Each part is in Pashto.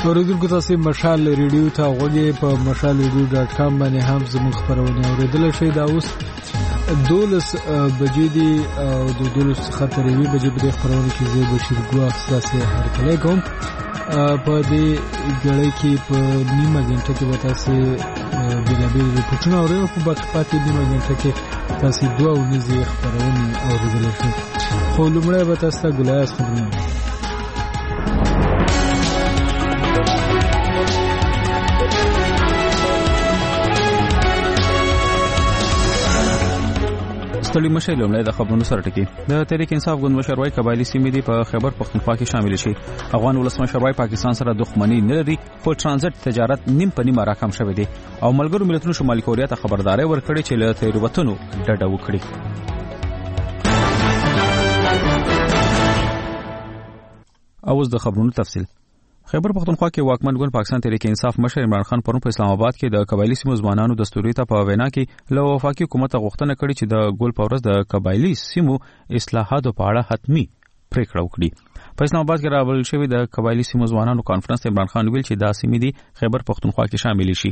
اوریدونکو تاسو مشال ریډیو ته غوږی په mashalradio.com باندې هم زموږ خبرونه اوریدل شئ. دا اوس 12 بجې دي او د 12 څخه تر 1 بجې په خبرونه کې زه بشیر ګوا تاسو هرکلی کوم. په دې غړي کې په نیمه غنټه کې وتا سي بلابل ریپورتونه اوري او په باقي پاتې نیمه غنټه کې تاسو دوه ونیزي خبرونه اوریدل شئ. خو لمړی به تاسو ته ګلایس خبرونه ستړي مشه لومړی د خبرونو سره ټکی. د تحریک انصاف ګوند مشر وايي قبایلی سیمې دی په خیبر پختونخوا کې شامل شي. افغان ولسمشر وايي پاکستان سره دښمنی نه لري خو ترانزیت تجارت نیم په نیمه راکم شوی دی او ملګرو ملتونو شمالي کوریا ته خبرداري ورکړي چې له تیروتنو ډډه وکړي. اوس د خبرونو تفصیل. خیبر پختونخوا کې واکمن ګوند پاکستان تحریک انصاف مشر عمران خان پرون په اسلام آباد کې د قبایلی سیمو ځوانانو دستوري ته په وینا کې له وفاقي حکومت غوښتنه کړې چې د ګول پورس د قبایلی سیمو اصلاحاتو په اړه حتمی پریکړه وکړي. په اسلام آباد کې راوړل شوی د قبایلی سیمو ځوانانو کانفرنس عمران خان ویل چې دا سیمې دي خیبر پختونخوا کې شامل شي.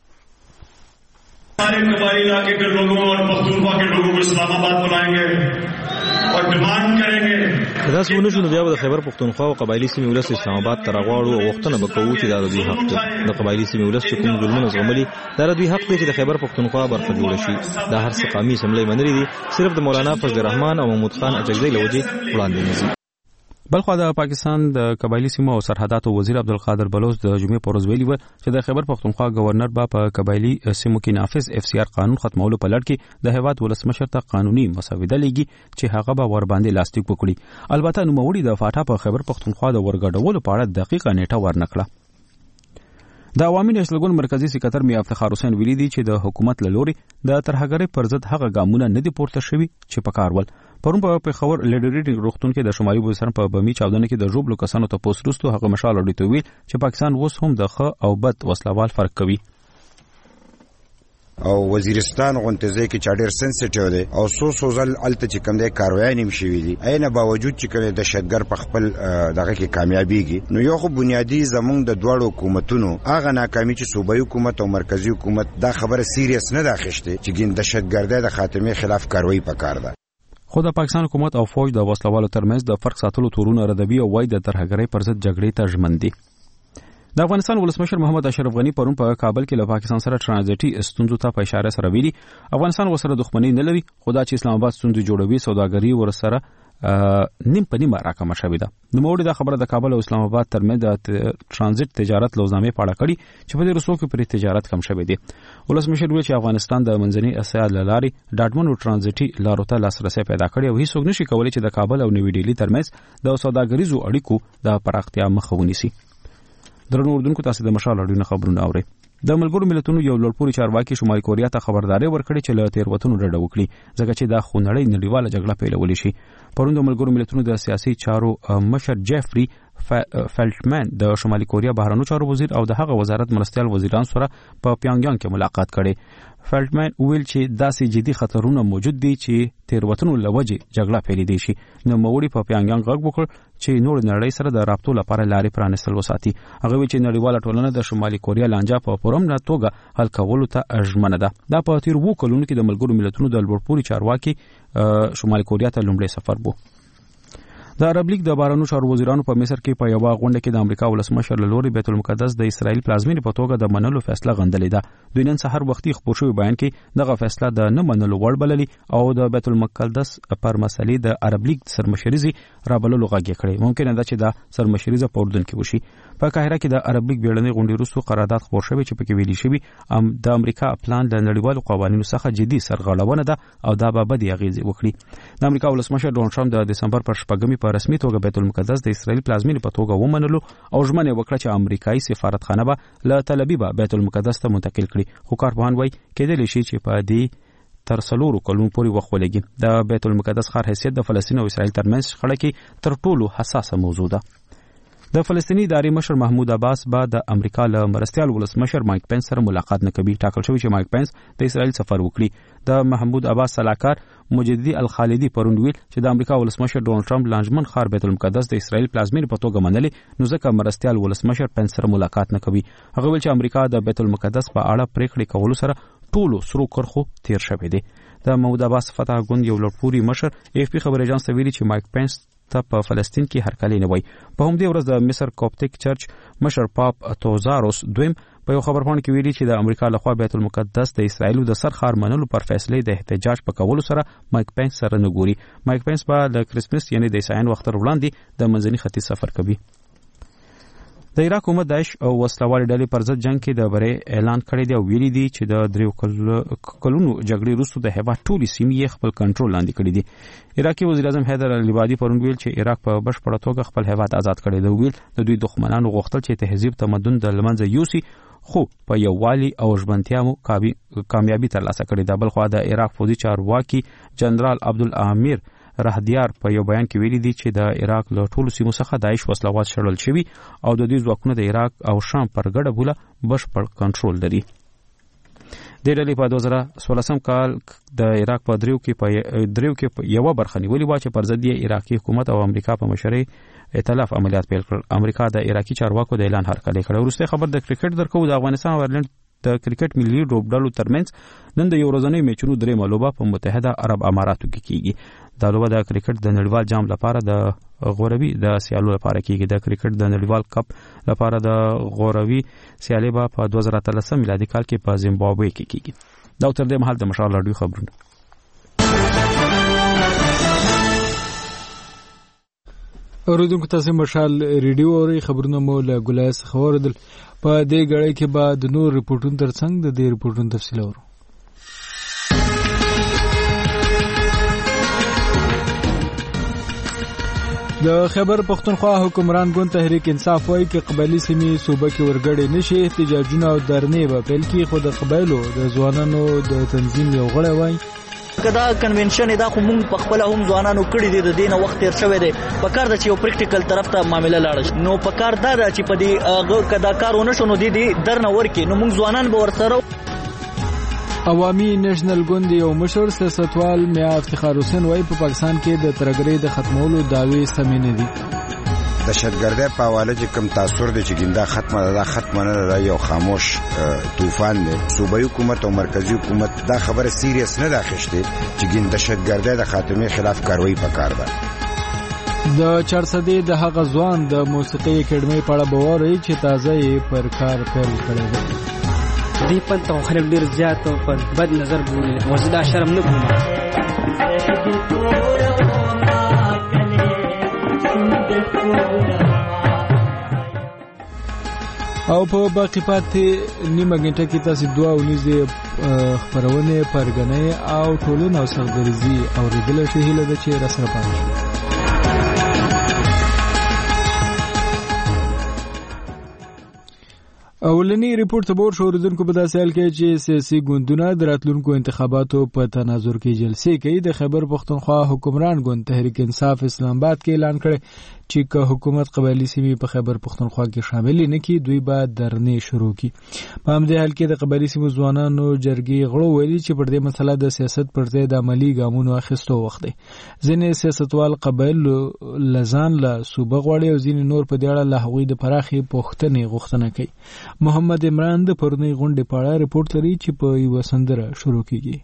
सारे कबायली इलाके के लोगों और पख्तूनख्वा के लोगों को इस्लामाबाद बुलाएंगे और डिमांड करेंगे. دا څونه شنو بیا د خیبر پختونخوا او قبایلی سیمې ولس اسلام آباد ته راغواړو او وختونه وکړو چې دا د دوی حق دی. د قبایلی سیمې ولس چې کوم ظلمونه زغملي دا د دوی حق دی چې د خیبر پختونخوا برخه جوړ شي. دا هر څه قومي اسمبلی منلي دي صرف د مولانا فضل الرحمن او محمود خان اجزی لوجه وړاندې نشي. بلخو د پاکستان د قبایلی سیمو او سرحداتو وزیر عبدالقادر بلوچ د جمعې پر ورځ ویلي و چې د خیبر پختونخوا گورنر با په قبایلی سیمو کې نافذ FCR قانون ختمولو په لړ کې د هیواد ولسمشر ته قانوني مسوده لیږي چې هغه به ور باندې لاسلیک وکړي. البته نوموړي د فاټا په خیبر پختونخوا د ورګډولو په اړه دقیقه نیټه ورنکړه. د عوامي نېشنل ګوند مرکزی سکرټر میا افتخار حسین ویلي دی چې د حکومت له لوري د ترهګرۍ پر ضد هغه ګامونه نه دي پورته شوي چې پکار ول. پرون په پیښور لیډریټ روغتون کې د شمالي وزیرستان په بمی چاودنه کې د ژوبلو کسانو ته پوسټرستو هغه مشال اړیته ویل چې پاکستان اوس هم د ښه او بد وسلوال فرق کوي. او وزیرستان غونټزه کې چا ډېر سنسټیو دی او سو ځل الته چې کوم دی کاروای نیم شوی دی اینه باوجود چې کله د شتګر په خپل دغه کې کامیابیږي نو یو خو بنیادی زمونږ د دوړو حکومتونو هغه ناکامي چې صوبایي حکومت او مرکزی حکومت دا خبره سیریس نه داخښته چې ګین د شتګردۍ د خاتمه خلاف کاروایی پکار ده. خو د پاکستان حکومت او فوج د وسلوالو ترمنځ د فرق ساتلو تورونه ردوي او وای د ترهګرۍ پر ضد جګړې ته ژمن دي. د افغانستان ولسمشر محمد اشرف غنی پرون په کابل کې له پاکستان سره ترانزیټي ستونزو ته په اشاره سره ویلي افغانستان ورسره دښمنۍ نه لري خدا چې اسلام آباد ستونزې جوړوي سوداګري ورسره نیم په نیمه راکمه شوې ده. نوموړي دا خبره د کابل او اسلام آباد ترمنځ د ترانزیت تجارت لوزنامې په اړه کړي چې په دې رسو کې پر تجارت کم شوی دی. ولسمشر ویل چې افغانستان د منځنۍ اسیا له لارې ډاډمنو ترانزیټي لارو ته لاسرسي پیدا کړي او هیڅوک نشي کولی چې د کابل او نوې ډیلی ترمنځ د سوداګریزو اړیکو د پراختیا مخه ونیسي. درنو اردوونکو تاسو د مشال اړیونه خبرونه اورئ. د ملګرو ملتونو یو لوړپوړي چارواکي شمالي کوریا ته خبرداري ورکړي چې له تیروتنو ډډه وکړي ځکه چې دا خونړۍ نړیواله جګړه پیلولی شي. پرون د ملګرو ملتونو د سیاسي چارو مشر جیفري فلټمن د شمالي کوریا بهرنیو چارو وزیر او د هغه وزارت مرستيال وزیران سره په پیانګیانګ کې ملاقات کړي. فلټمن ویل چې داسې جدي خطرونه موجود دي چې تیروتنو لوجه جګړه پیلېدای شي. نو موري په پیانګیانګ غږ وکړ چې نور نړۍ سره د رابطو لپاره لارې پرانستل وساتي. هغه ویل چې نړیواله ټولنه د شمالي کوریا لانجه په پرمنه توګه حل کولو ته ژمنه ده. دا په تیر وو کلونو کې د ملګرو ملتونو د لوړپوړي چارواکي شمالي کوریا ته لومړی سفر وو. د عرب لیگ د بهرنیو چارو وزیرانو په مصر کې په یو غونډه کې د امریکا ولسمشر له لوري بیت المقدس د اسرائیل پلازمینې په توګه د منلو فیصله غندلې ده. دوی نن سحر وختي خبر شوی بیان کې دغه فیصله د نه منلو وړ بللې او د بیت المقدس پر مسلې د عرب لیگ سرمشريزي رابللو غږی کړي. ممکن ده چې دا سرمشريزه په اردن کې وشي. په قاهره کې د عرب لیگ بیړنۍ غونډې وروسته قرارداد خبر شوی چې پکې ویلي شوی د امریکا پلان د نړیوالو قوانینو څخه جدي سرغړونه ده او دا به بدی اغیزې وکړي. د امریکا ولسمشر ډونالد ټرمپ د دسمبر پر 8 په رسمي توګه بیت المقدس د اسرائیل پلازمینې په توګه ومنلو او ژمنه وکړه چې امریکایي سفارتخانه به له تل ابیب بیت المقدس ته منتقل کړي. خو کارپوهان وایي کېدلی شي چې په دې تر 4 کلونو پورې وخت ولګي. د بیت المقدس ښار حیثیت د فلسطین او اسرائیل ترمنځ شخړه کې تر ټولو حساسه موضوع ده. د فلسطیني ادارې مشر محمود عباس به د امریکا له مرستیال ولسمشر مایک پنس سره ملاقات نه کوي. ټاکل شوی چې مایک پنس د اسرائیل سفر وکړي. د محمود عباس سلاکار مجددي الخالدي پرون ویل چې د امریکا ولسمشر ډونالد ټرمپ لانجمن ښار بیت المقدس د اسرائیل پلازمینې په توګه منلې، نو ځکه مرستیال ولسمشر پنس سره ملاقات نه کوي. هغه ویل چې امریکا د بیت المقدس په اړه پریکړې کولو سره ټولو سرو کرخو تیر شوی دی. د محمود عباس فتح ګوند یو لوړپوړي مشر AFP خبري اژانس ته ویلي چې مایک پنس ته په فلسطین کې هرکلی نه وای. په همدې ورځ د مصر کوپټیک چرچ مشر پاپ توزاروس دویم په یو خبرپاڼه کې ویلي چې د امریکا لخوا بیت المقدس د اسرائیل د سر ښار منلو پر فیصلې د احتجاج په کولو سره مایک پنس سره نه ګوري. مایک پنس به د کرسمس یعنی د عیسایانو وخت وړاندې د منځني ختیځ سفر کوي. د عراق حکومت داعش او وسلوالې ډلې پر ضد جنگ کې د بری اعلان کړی دی او ویلي دي چې د 3 کلونو جګړې وروسته د هیواد ټولې سیمې خپل کنټرول لاندې کړې دي. عراقي وزیر اعظم حیدر العبادي پرون ویل چې عراق په بشپړه توګه خپل هیواد آزاد کړی دی. ویل د دوی دښمنانو غوښتل چې تهذیب تمدن د لمنځه یوسي، خو په یووالي او ژمنتیا مو کامیابی ترلاسه کړې ده. بلخوا د عراق فوجي چارواکي جنرال عبدالامیر رهدیار په یو بیان کې ویلي دي چې د عراق له ټولو سیمو څخه داعش وسلوال شړل شوي او د دوی ځواکونه د عراق او شام پر ګډه بوله بشپړ کنټرول لري. د ډلې په 2016 کال د عراق په دریو کې یو برخه نیولې و چې پر ضد یې عراقي حکومت او امریکا په مشرۍ ائتلاف عملیات پیل کړل. امریکا د عراقي چارواکو د اعلان هرکلی کړی. وروسته خبر د کرکټ درکو د افغانستان او ایرلند د کرکټ ملي لوبډلو ترمنځ نن د یو ورځنۍ میچونو درې لوبه په متحده عرب اماراتو کې کیږي. دا لوبه د کرکټ د نړیوال جام لپاره د غوروي د سیالو لپاره کیږي. د کرکټ د نړیوال کپ لپاره د غوروي سیالي به په 2013 میلادي کال کې په زیمبابوې کې کیږي. دا تر دې مهال د مشال راډیو خبرونه. اوریدونکو تاسو مشال ریډیو اوري خبرونه مو له ګلای څخه اوریدل. په دې غړې کې به د نور ریپورتونو ترڅنګ د دې ریپورتونو تفصیل اورو. د خیبر پختونخوا حکمران ګوند تحریک انصاف وايي چې قبایلی سیمې صوبه کې ورګړې نشي. احتجاجونه او درنې به پیل کړي، خو د قبایلو د ځوانانو د تنظیم یو غړی وايي کدا کنونشن دا خو مونږ په خپل هم ځوانانو کړی دي، د دینه وخت تیر شوی دی. په کار د چې یو پریکټیکل طرف ته معاملې لاړ نو په کار دا چې په دې کدا کارونه شنو دي درنه ورکی نو مونږ ځوانان به ورسره. عوامي نېشنل ګوند یو مشر سیاستوال میا افتخار حسین وايي په پاکستان کې د ترګرۍ د ختمولو دعوی سمې نه دي. دهشتګردۍ په حواله چې کوم تاثر دی چې ګنده ختمه نه ده، یو خاموش طوفان دی. صوبایي حکومت او مرکزی حکومت دا خبره سیریس نه ده اخیستې چې ګنده دهشتګردۍ د خاتمې خلاف کاروایی پکار ده. د چارسدې د هغه ځوان د موسیقي اکیډمۍ په اړه باور چې تازه یې پر کار پیل کړی دی. دې پنته خلک ډیر زیات په بد نظر ګوري او زه دا شرم نه کوم. او په باقی پاتې نیمه غنټه کې تاسو دوه ونیزې خبرونه پرګنې او ټولنه او سرګرزي او ریډل شي هله د چیرې سره پاتې. اولنی ریپورت تبور شو اوریدونکو په داسې حال کې چې سیاسي ګوندونه د راتلونکو انتخاباتو په تناظر کې جلسې کوي. د خیبر پختونخوا حکمران ګوند تحریک انصاف اسلام آباد کې اعلان کړی چې که حکومت قبایلی سیمې په خیبر پختونخوا کې شامل نه کړي دوی به درنې شروع کړي. په همدې حال کې د قبایلی سیمو ځوانانو جرګې غړو ویلي چې پر دې مسله د سیاست پر ځای د عملی ګامونو اخیستو وخت دی. ځینې سیاستوال قبایلو لزان له صوبه غواړي او ځینې نور په دې اړه له هغوی د پراخې پوښتنې غوښتنه کوي. محمد عمران د پرونی غونډې په اړه ریپورت لري چې په یو سندره شروع کیږي.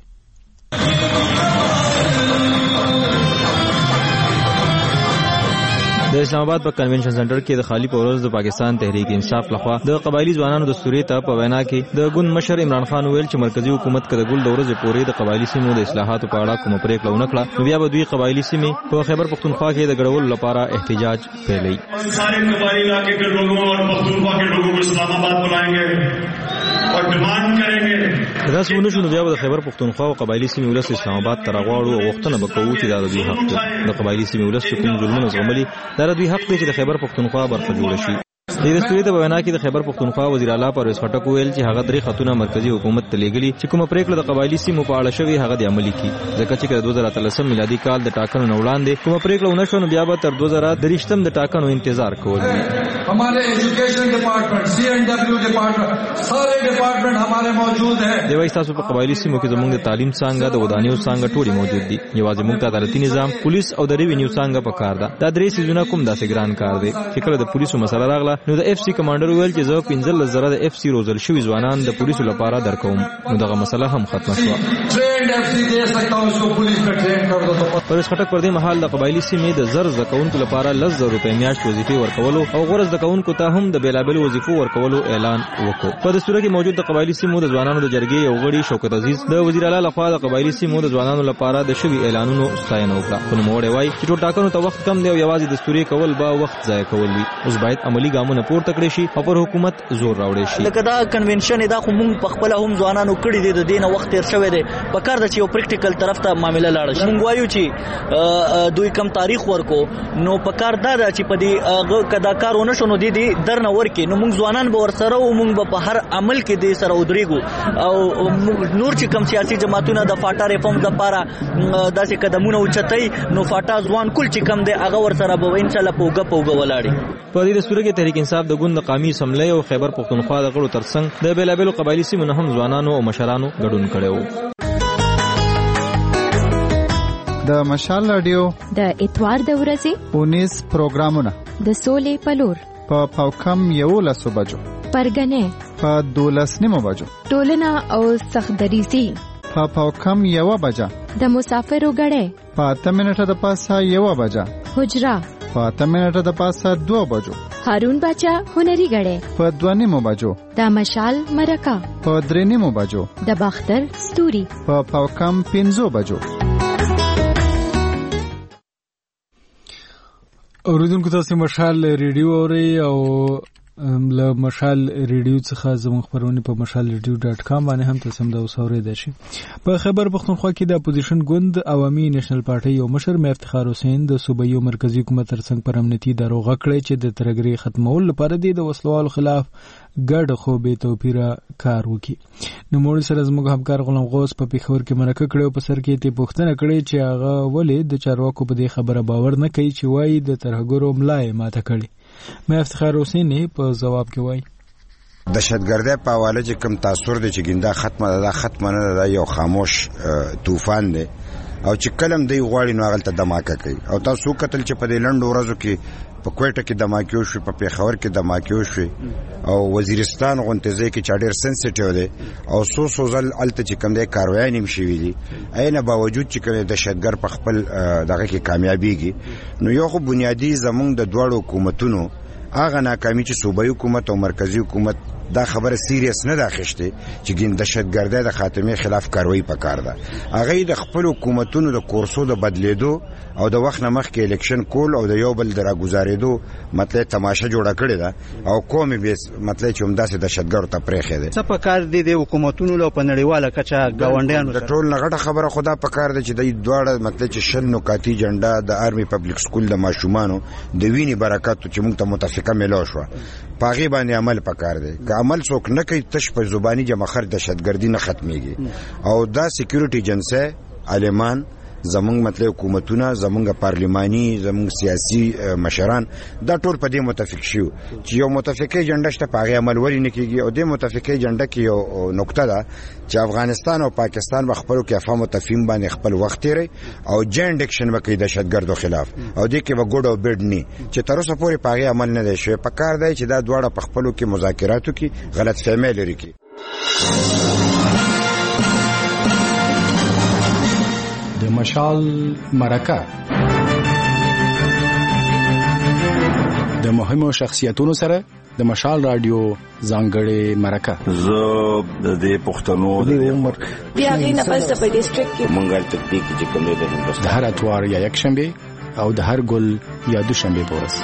د اسلام آباد په کنونشن سنټر کې د خالی پورز د پاکستان تحریک انصاف لخوا د قبایلی ځوانانو د دستوري ته په وینا کې د ګوند مشر عمران خان ویل چې مرکزی حکومت کده ګل د ورځې پورې د قبایلی سیمو د اصلاحاتو په اړه کوم پریکړه ونه کړه، نو بیا به دوی قبایلی سیمې په خیبر پختونخوا کې د ګډولو لپاره احتجاج پیلوي. سارے قبائلی علاقے کے لوگوں اور پختونخوا کے لوگوں کو اسلام آباد بلائیں گے اور ډیمانډ کریں گے. دا څونه شنو بیا د خیبر پختونخوا او قبایلی سیمې ولس اسلام آباد ته راغواړو او وختونه وکړو چې دا د دوی حق دی. د قبایلی سیمې ولس کوم ظلمونه زغملي دا دوی حق دی چې د خیبر پختونخوا برخه جوړ شي. د دستوري ته وینا کې د خیبر پختونخوا وزیر اعلی پرویز خټک ویل چې هغه درې خطونه مرکزی حکومت ته لیږلي چې کومه پریکړه د قبایلی سیمو په اړه شوی هغه د عملي کی، ځکه چې 2013 میلادي کال د ټاکنو نه وړاندې کومه پریکړه ونه شو نو بیا به تر 2023 د ټاکنو انتظار کول. हमारे एजुकेशन डिपार्टमेंट, CNW डिपार्टमेंट, सारे डिपार्टमेंट हमारे मौजूद हैं. دیوای تاسو په قبایلی سیمو کې زموږ د تعلیم څنګه د ودانیو څنګه ټولي موجود دي. یوازې موږ ته عدالتي نظام، پولیس او د ریوینیو څنګه په کار ده. دا درې سيزونه کوم داسې ګران کار دی چې کله د پولیسو مسله راغله نو د FC کمانډر ویل چې زه 15,000 د FC روزل شوی ځوانان د پولیسو لپاره درکوم. نو دغه مسله هم ختمه شوه. ट्रेंड FC दे सकता हूं, उसको पुलिस में ट्रेन कर दो. پر خټک پر دې مهال د قبایلی سیمې د زر زکونکو لپاره 10,000 روپۍ میاشت وظیفې ورکولو او غرض زکونکو ته هم د بیلابل وظیفو ورکولو اعلان وکړ. په دستور کې موجود د قبایلی سیمو د ځوانانو د جرګې یو غړي شوکت عزیز د وزیر اعلی لخوا د قبایلی سیمو د ځوانانو لپاره د شوی اعلانونو ستاینه وکړه. په نوموړی وایي چې ټول ټاکنو ته وخت کم دی او یوازې دستوري کول به وخت ضایع کول وي. اوس باید عملی ګامونه پورته کړی شي او پر حکومت زور راوړی شي. لکه دا کنونشن دا خو موږ په خپل هم ځوانانو کړی دی، د دینه وخت تیر شوی دی. په کار د چې یو پریکټیکل طرف ته معاملې لاړ شي. موږ وایو چې دوی کم تاریخ ورکو نو په کار دا چې په دې کدا کارونه شنو دي درنه ورکي نو موږ ځوانان به ورسره او موږ په هر عمل کې دې سره ودرېګو او نور چې کم سیاسي جماعتونه د فاټا ریفورم لپاره داسې قدمونه اوچتای نو فاټا ځوان کل چې کم دی هغه ورسره به ان شاء الله پوګه ولاړي. په دې دستور کې تحریک انصاف د ګوند قومي اسمبلی او خیبر پختونخوا د غړو ترڅنګ د بیلابل قبایلی سیمو هم ځوانانو او مشرانو ګډون کړو. د مشال رادیو د اتوار د ورځې 19 پروګرامونه د سولې پلور په پاوکم 11 بجو، پرګنې په 12 بجو، ټولنه او سخدریزي په پاوکم 1 بجه، د مسافرو غړې په 8 منټه د پاسه 1 بجه، حجرا په 8 منټه د پاسه 2 بجو، هارون بچا هنري غړې په 2 بجو، د مشال مرکه په 3 بجو، د باختر ستوري په پاوکم 15 بجو. اوریدونکو تاسو مشال ریډیو اورئ او له مشال ریډیو څخه زموږ خبرونه په mashalradio.com باندې هم تاسو د اوسورې دشي. په خیبر پختونخوا کې د اپوزیشن ګوند عوامي نېشنل پارټي یو مشر مې افتخار حسین د صوبایي مرکزی حکومت ترڅنګ پر امنیتي دروغ کړی چې د ترګری ختمول لپاره د وسلوالو خلاف ګډ خو به توپیره کار وکړي. نو موږ سره زموږ همکار غلام غوث په پیښور کې مرکه کړو په سر کې ته پوښتنه کړې چې هغه ولې د چارواکو په دې خبره باور نه کوي چې وایي د ترګرو ملای ماته کړي. مې افتخار حسین په جواب کې وایي دهشتګردۍ په حواله چې کوم تاثیر دی چې ګنده ختمه نه ده، یو خاموش طوفان دی او چې کلم دی غواړي نو هغه ته دماکه کوي. او تاسو کتل چې په دې لنډو ورځو کې په کوټه کې دماکیو شو، په پیښور کې دماکیو شو او وزیرستان غونټزه کې چا ډېر سنسټیو دی او سو ځل الته چې کوم دی کاروای نیم شوی دي. اینه باوجود چې کوم دهشتګر په خپل دغه کې کامیابیږي نو یو خو بنیادی زمونږ د دوړو حکومتونو هغه ناکامي چې صوبایي حکومت او مرکزی حکومت دا خبره سیریس نه داخښته چې ګین دهشتګردۍ د خاتمه خلاف کاروایی پکار ده. هغه د خپل حکومتونو د کورسو د بدلیدو او د وخت نمخ کې الیکشن کول او د یو بل دراګزارېدو مطلب تماشه جوړه کړې ده او قومي بیس مطلب چې همداسې دهشتګر ته پرېخې ده. څه پکار دي د حکومتونو له پنړیواله کچا گاونډیانو د ټول نغټه خبره خدا پکار ده چې د دواړه مطلب چې شل نکاتی جنډا د آرمي پبلک سکول د ماشومانو د ویني برکات چې موږ ته متفقه ملو شو پاغي باندې عمل پکار دی. که عمل څوک نه کوي تش په زبانی جمخر دهشتګردي نه ختميږي او دا سکیورټي ایجنسی عالمان زمونږ مطلب حکومتونه زمونږ پارلماني زمونږ سیاسي مشران دا ټول په دې متفق شو چې یو متفقه ایجنډا شته په هغه عمل ولې نه کیږي او د متفقه ایجنډا کې یو نقطه ده چې افغانستان او پاکستان په خپلو کې افهام او تفهیم باندې خپل وخت لري او جاینټ اکشن وکړي د دهشتګردو خلاف او دې کې به ګډ او بیډ نه چې تر اوسه پورې په هغه عمل نه دی شوی. په کار دی چې دا دواړه په خپلو کې مذاکراتو کې غلط فهمي لري کی. د مشال مرکه د مهمو شخصیتونو سره د مشال رادیو ځانګړې مرکه. زه د پښتنو د عمر بیا غینه پس په ډیسټریکټ کې منګل تطبیق چې کوم دی د هندوستان د هر اتوار یا یک شنبه او د هر ګل یا دوشنبه پورس.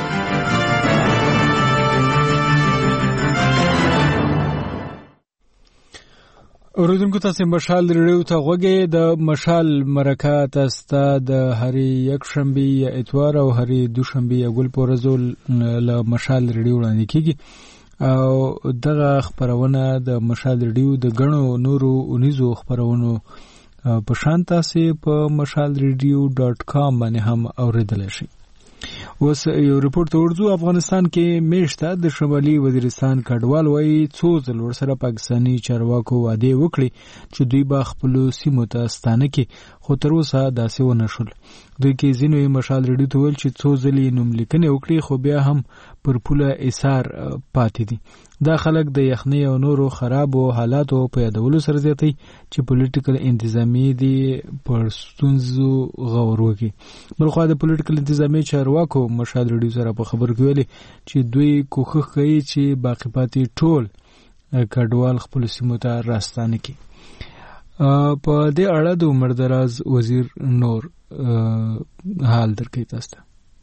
اوریدونکو تاسو مشال ریډیو ته غوږی د مشال مرکه تاسو د هری یک شنبه یا اتوار او هری دوشنبه یا ګل پورزول له مشال ریډیو وړاندې کیږي او دغه خبرونه د مشال ریډیو د غنو نورو اونیزو خبرونو په شان تاسو په mashalradio.com باندې هم اوریدل شي. اوس یو ریپورت ورځو افغانستان کې میشته د شمالي وزیرستان کډوال وایي څو ځل ورسره پاکستاني چارواکو وعده وکړي چې دوی به خپل سیمو ته ستانه کې خو تر اوسه داسې ونه شول. دوی کې ځینو یې مشال ریډیو ته ویل چې څو ځلې نوملیکنې وکړي خو بیا هم پر پوله ایثار پاتې دي. دا خلک د یخنۍ او نورو خرابو حالاتو په یادولو سره زیاتوي چې پولیټیکل انتظامی دي پر ستونزو غور وکړي. بلخوا د پولیټیکل انتظامی چارواکو مشال ریډیو سره په خبر کې ویلي چې دوی کوښښ کوي چې باقی پاتې ټول کډوال خپل سیمو ته راستانه کړي. په دې اړه د عمردراز وزیر نور حال درکوي تاسو ته.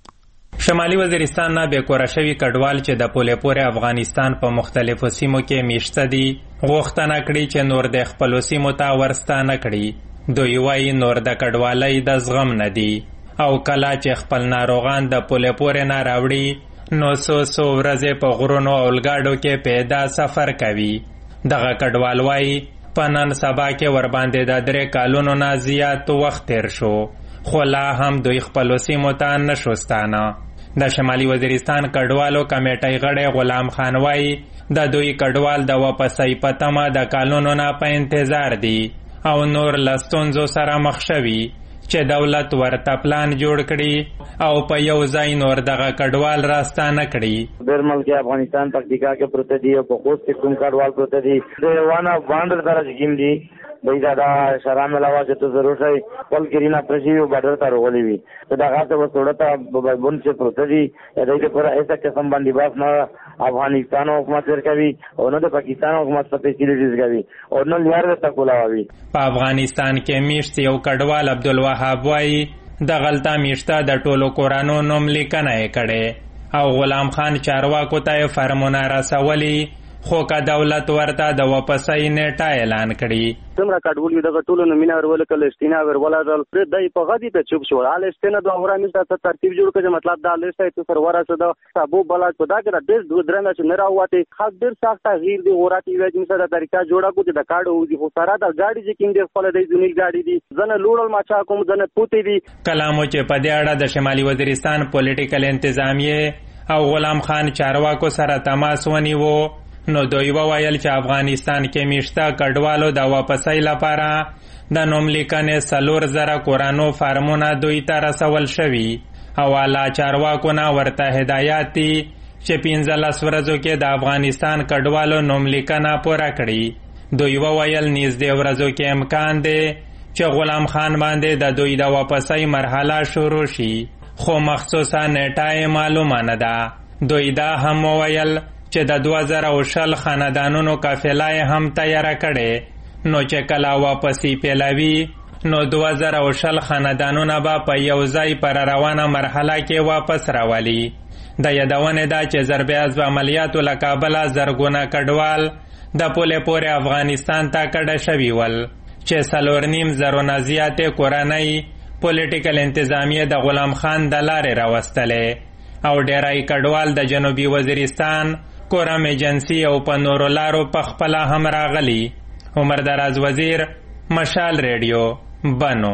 شمالي وزیرستان نه بیکوره شوي کډوال چې د پولې پورې افغانستان په مختلفو سیمو کې میشته دي غوښتنه کړي چې نور د خپلو سیمو ته ورستانه کړي. دوی وایي نور د کډوالۍ د زغم نه دي او کله چې خپل ناروغان د پولې پورې نه راوړي نو څو ورځې په غرونو او اورګاډو کې پیدا سفر کوي. دغه کډوال وایي په نن سبا کې ورباندې د 3 کالونو نه زیات وخت تیر شو خو لا هم دوی خپلو سیمو ته نشو ستانه. د شمالي وزیرستان کډوالو کمیټۍ غړی غلام خان وایي د دوی کډوال د واپسۍ په تمه د کالونو نه په انتظار دي او نور له ستونزو سره مخ شوي چې دولت ورته پلان جوړ کړي او په یو ځای نور دغه کډوال راستانه کړي. بیر ملک افغانستان پکتیکا کې پروت دي او په خوست کې کوم کډوال پروت دي د وانه باندر درجه کې دي بای دا شرام علاوه چې ته ضرور شي خپل کرینا پرشي او بارډر ته ورغلي وي دا هغه څه وسوړه بون چې پروت دي دغه پر ایسا قسم باندې باس نه افغانستان حکومت ورکوي او نه د پاکستان حکومت په فیسیلیټیز کوي او نه لیار ته کولاوي. په افغانستان کې میشت یو کډوال عبدالوهاب وایي د غلطه میشته د ټولو کورانو نوم لیکنه یې کړي او غلام خان چارواکو ته فرمونه رسولي خو که دولت ورته د واپسۍ نیټه اعلان کړي. څومره کډوال دغه ټولو نومونه ورول کله استینا ورولل پر دای په غدي ته چوب شو حال استینا د اورامي ته ترتیب جوړ کړي مطلب دا لیسته ته سر ورسه د صابو بلات په دا کې د دې درنه چې نه راوته خاص ډیر سخت غیر دی اوراتي وایي چې د طریقه جوړه کو د کارډ او د سره د گاډي چې کیند خپل د ځونی گاډي دي ځنه لوړل ماچا کوم ځنه پوتې دي. کلامو چې په دې اړه د شمالي وزیرستان پولیټیکل انتظامیه او غلام خان چارواکو سره تماس ونیو نو دوی وویل چې افغانستان کې میشته کډوالو د واپسۍ لپاره د نوم لیکنې 4000 کورانو فارمونه دوی ته رسول شوي او اعلی چارواکو نه ورته هدایات دي چې 15 ورځو کې د افغانستان کډوالو نوم لیکنه پوره کړي. دوی وویل نږدې ورځو کې امکان دی چې غلام خان باندې د دوی د واپسۍ مرحله شروع شي خو مخصوصه نیټه معلومه نه ده. دوی دا هم وویل چې د 2020 خاندانونو قافله هم تیاره کړي نو چې کله واپسی پیلوي نو 2020 خاندانونه به په یو ځای پر روانه مرحله کې واپس راولي. د یادونه ده چې ضرب عضو عملیاتو له کابله زرګونه کډوال د پولې پورې افغانستان ته کډه شوي ول چې 4.5 نه زیاتې کورنۍ پولیټیکل انتظامیه د غلام خان د لارې راوستلې او ډیری کډوال د جنوبي وزیرستان کورم ایجنسی او په نورو لارو په خپل هم راغلی. عمردراز وزیر مشال ریډیو بنو.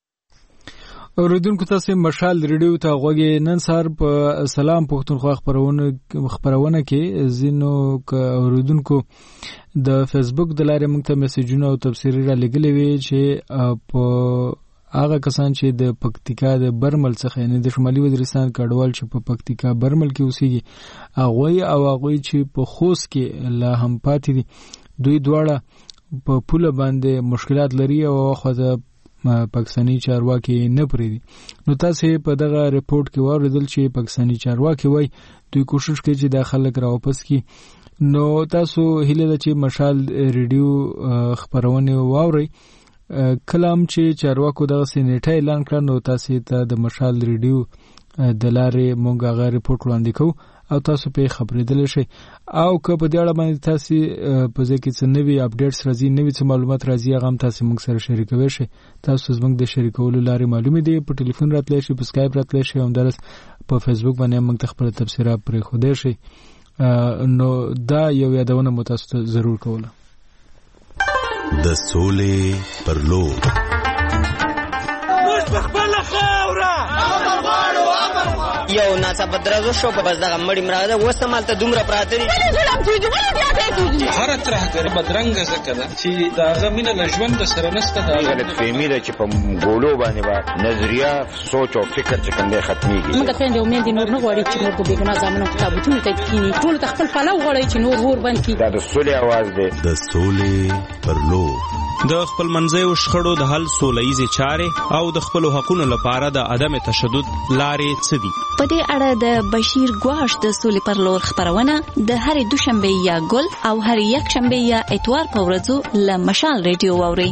اوریدونکو تاسو مشال ریډیو ته غوږی نن سهار په سلام پښتونخوا خبرونه کې زینو اوریدونکو د فیسبوک د لارې موږ ته میسجونه او تبصرې را لګلې وي چې په هغه کسان چې د پکتیکا د برمل څخه یعنی د شمالي وزیرستان کډوال چې په پکتیکا برمل کې اوسېږي هغه چې په خوست کې لا هم پاتې دي دوی دواړه په پوله باندې مشکلات لري او خو د پاکستاني چارواکي نه پریدي. نو تاسو په دغه ریپورت کې واوریدل چې پاکستاني چارواکي وای دوی کوشش کوي چې د خلک را واپس کړي. نو تاسو هیله ده چې مشال ریډیو خبرونه واوري کلام چې چارواکو دغه سینټه اعلان کړ نو تاسو ته د مشال ریډیو د لارې مونږ هغه ریپورت وړاندې کوو او تاسو په خبرېدل شئ او که په دې اړه باندې تاسو په ځکه چې نوې اپډیټس راځي نوې معلومات راځي هغه هم تاسو موږ سره شریکوي شئ. تاسو زموږ د شریکولو لارې معلومې دي په ټلیفون راتلی شي په سکایپ راتلی شي او درس په فیسبوک باندې موږ خپل تبصره پرې خوده شي. نو دا یو یادونه مو تاسو ته ضرور کوله. د سولې پر لور موږ په خپل خاوره یو ناڅاپه درز وشو بس دغه مړی مراغله اوس هم هلته دومره پراته دي هره ترهګري بدرنګه ځکه ده چې د هغه مینه له ژوند سره نشته. دا غلطفهمي ده چې په ګولو باندې به نظریه سوچ او فکر چې کوم دی ختمېږي. موږ خویندې او میندې نور نه غواړي چې نور د بېګناه زامنو په تابوتونو ته کښېني. ټولو ته خپل پلو غواړي چې نور اور بند کړي. دا د سولې اواز دی. د سولې پر لور د خپل منځیو شخړو د حل سوله ییزې چارې او د خپلو حقونو لپاره د عدم تشدد لارې څه دي؟ په دې اړه د بشیر ګواش د سولې پر لور خپرونه د هرې دوشنبه یا ګل او هرې یکشنبه یا اتوار په ورځو له مشال ریډیو واورئ.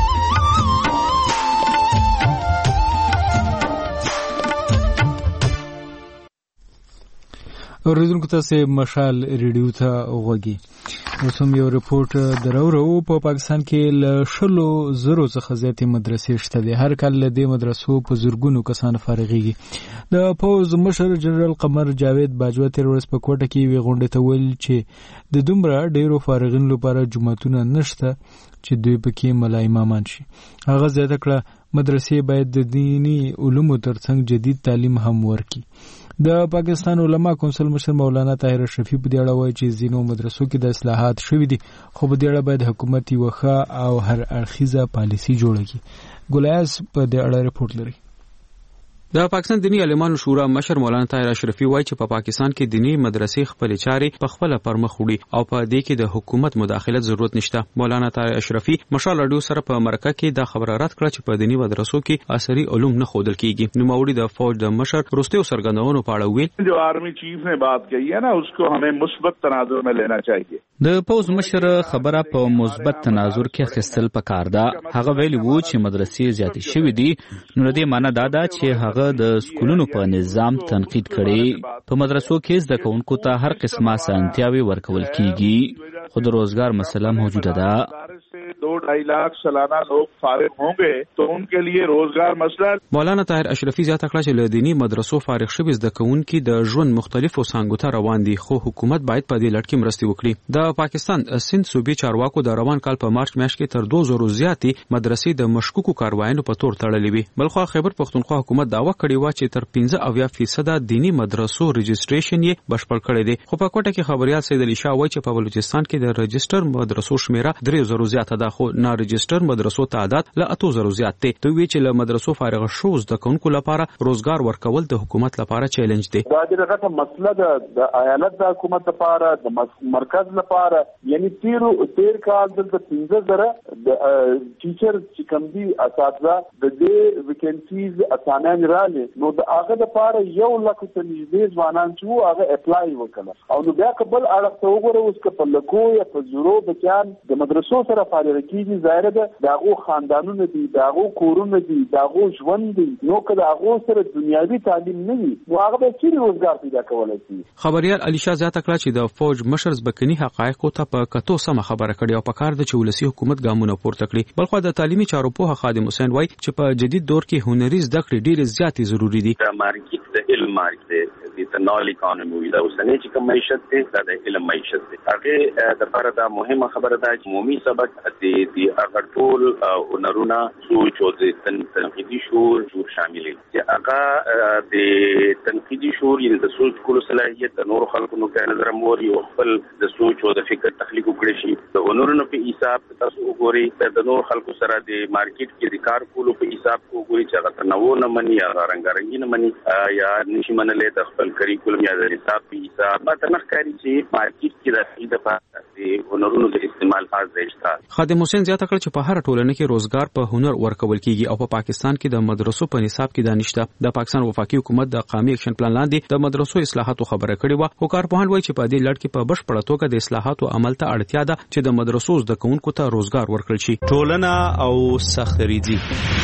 اوریدونکو تاسو مشال ریډیو ته وګورئ. اوس هم یو رپورټ درو په پاکستان کې له 100,000 څخه زیاتې مدرسې شته دي. هر کال له دې مدرسو په زرګونو کسان فارغيږي. د پوز مشر جنرال قمر جاوید باجوا تیر ورځ په کوټه کې وی غونډه ته ویل چې د دومره ډیرو فارغین لپاره جمعتونه نشته چې دوی پکې ملا امامان شي. هغه زیاته کړه مدرسې باید د دینی علومو ترڅنګ جدید تعلیم هم ورکړي. د پاکستان علما کونسل مشر مولانا طاهر اشرفي په دې اړه وایي چې ځینو مدرسو کې د اصلاحات شوي دي، خو په دې اړه باید حکومت یو ښه او هر اړخیزه پالیسي جوړه کړي. ګولیاس په دې اړه رپورټ لري. د پاکستان دینی عالمانو شورا مشر مولانا طاهر اشرفي وایي چې په پاکستان کې دینی مدرسې خپل چارې په خپل پرمخ وړي او په دې کې د حکومت مداخلت ضرورت نشته. مولانا طاهر اشرفي مشال رادیو سره په مرکه کې د خبره رد کړه چې په دینی مدرسو کې عصري علوم نه ښودل کیږي. نوموړي د فوج د مشر رستو سرګندونو په اړه ویل جو آرمی چیف نے بات کہی ہے نا اس کو ہمیں مثبت تناظر میں لینا چاہیے. د پوز مشر خبره په مثبت تناظر کې اخیستل پکار ده. هغه ویلي وو چې مدرسې زیاتې شوې دي، نو دې معنی دا ده چې هغه د سکولونو په نظام تنقید کړي. په مدرسو کې زده کوونکو ته هر قسمه اسانتیاوې ورکول کیږي، خو د روزګار مسله موجوده ده. 2-2.5 लाख सालाना लोग फारिग होंगे तो उनके लिए रोजगार मसला. مولانا طاهر اشرفي زیاته کړه چې له دینی مدرسو فارغ شوي زده کوونکي د ژوند مختلفو څانګو ته روان دي، خو حکومت باید په دې لړ کې مرستې وکړي. د پاکستان سند صوبې چارواکو د روان کال په مارچ میاشت کې تر 2000 زیاتې مدرسې د مشکوکو کاروایانو په تور تړلې وي. بلخو خیبر پښتونخوا حکومت دعوه کړې و چې تر 15% دینی مدرسو رجسټریشن یې بشپړ کړی دی. خو په کوټه کې خبريال سید علي شاه وایي چې په بلوچستان کې د رجسټر مدرسو شمیره 3000 زیاته ده، خو نه رجسټر مدرسو تعداد له 8000 زیات دی. دوی وی چې له مدرسو فارغ شو زده کوونکو لپاره روزګار ورکول د حکومت لپاره چیلنج دی. دا دغه مسله ده د ایالت د حکومت لپاره د مرکز لپاره، یعنی 13 کال د 15000 د ټیچر چې کوم دي اساتذه د دې ویکنسیز اسانان رااله، نو د هغه لپاره 1 لک ته نږدې ځوانان چې هغه اپلای وکړل. او نو بیا قبل اړه ته وګوره اوس په لکو یا په زورو بچان د مدرسو سره فارغ کیږي، ظاهر ده داغو خاندانونه دي، داغو کورونه دي، داغو ژوند دي، نو که داغو سره دنیوي تعلیم نه وي نو هغه به چیرې روزګار پیدا کولای شي. خبريال علي شاه زیاته کړه چې د فوج مشر ځبکني حقایقو ته په کتو سم خبره کړې او په کار د چولسي حکومت ګامونه پورته کړي. بلخو د تعلیمي چارو په خادم حسین وای چې په جدید دور کې هنري زده کړې ډېرې زیاتې ضروری دي. د مارکیټ د علم مارکیټ د تنال اکانومي دا اوسنۍ چې کوم معیشت دی دا د علم معیشت دی. هغه د لپاره دا مهمه خبره ده چې عمومي سبق د هغه ټول هنرونه سوچ او د تنقیدي شعور جوړ شامل دي. چې هغه د تنقیدي شعور یعنی د سوچ کولو صلاحیت د نور خلکو نو په نظر مور یو خپل د سوچ او د فکر تخلیق وکړي شي. د هنرونو په حساب تاسو وګورئ د نور خلکو سره د مارکیټ کې د کار کولو په حساب وګورئ چې هغه تنوع نه مني یا رنګارنګي نه مني یا نشي منلې د خپل کریکولم یا د حساب په حساب ماته نه ښکاري چې مارکیټ کې د هنرونو د استعمال خاص ځای. خادم حسین زیاته کړ چې په هر ټولنه کې روزګار په هنر ورکول کیږي او په پاکستان کې د مدرسو په نصاب کې دانشته. د پاکستان وفاقي حکومت د قومي اکشن پلان لاندې د مدرسو اصلاحاتو خبره کړې و. خو کارپوهان وایي چې په دې لړ کې په بشپړه توګه د اصلاحاتو عمل ته اړتیا ده چې د مدرسو زده کوونکو ته روزګار ورکړل شي. ټولنه او سختریزي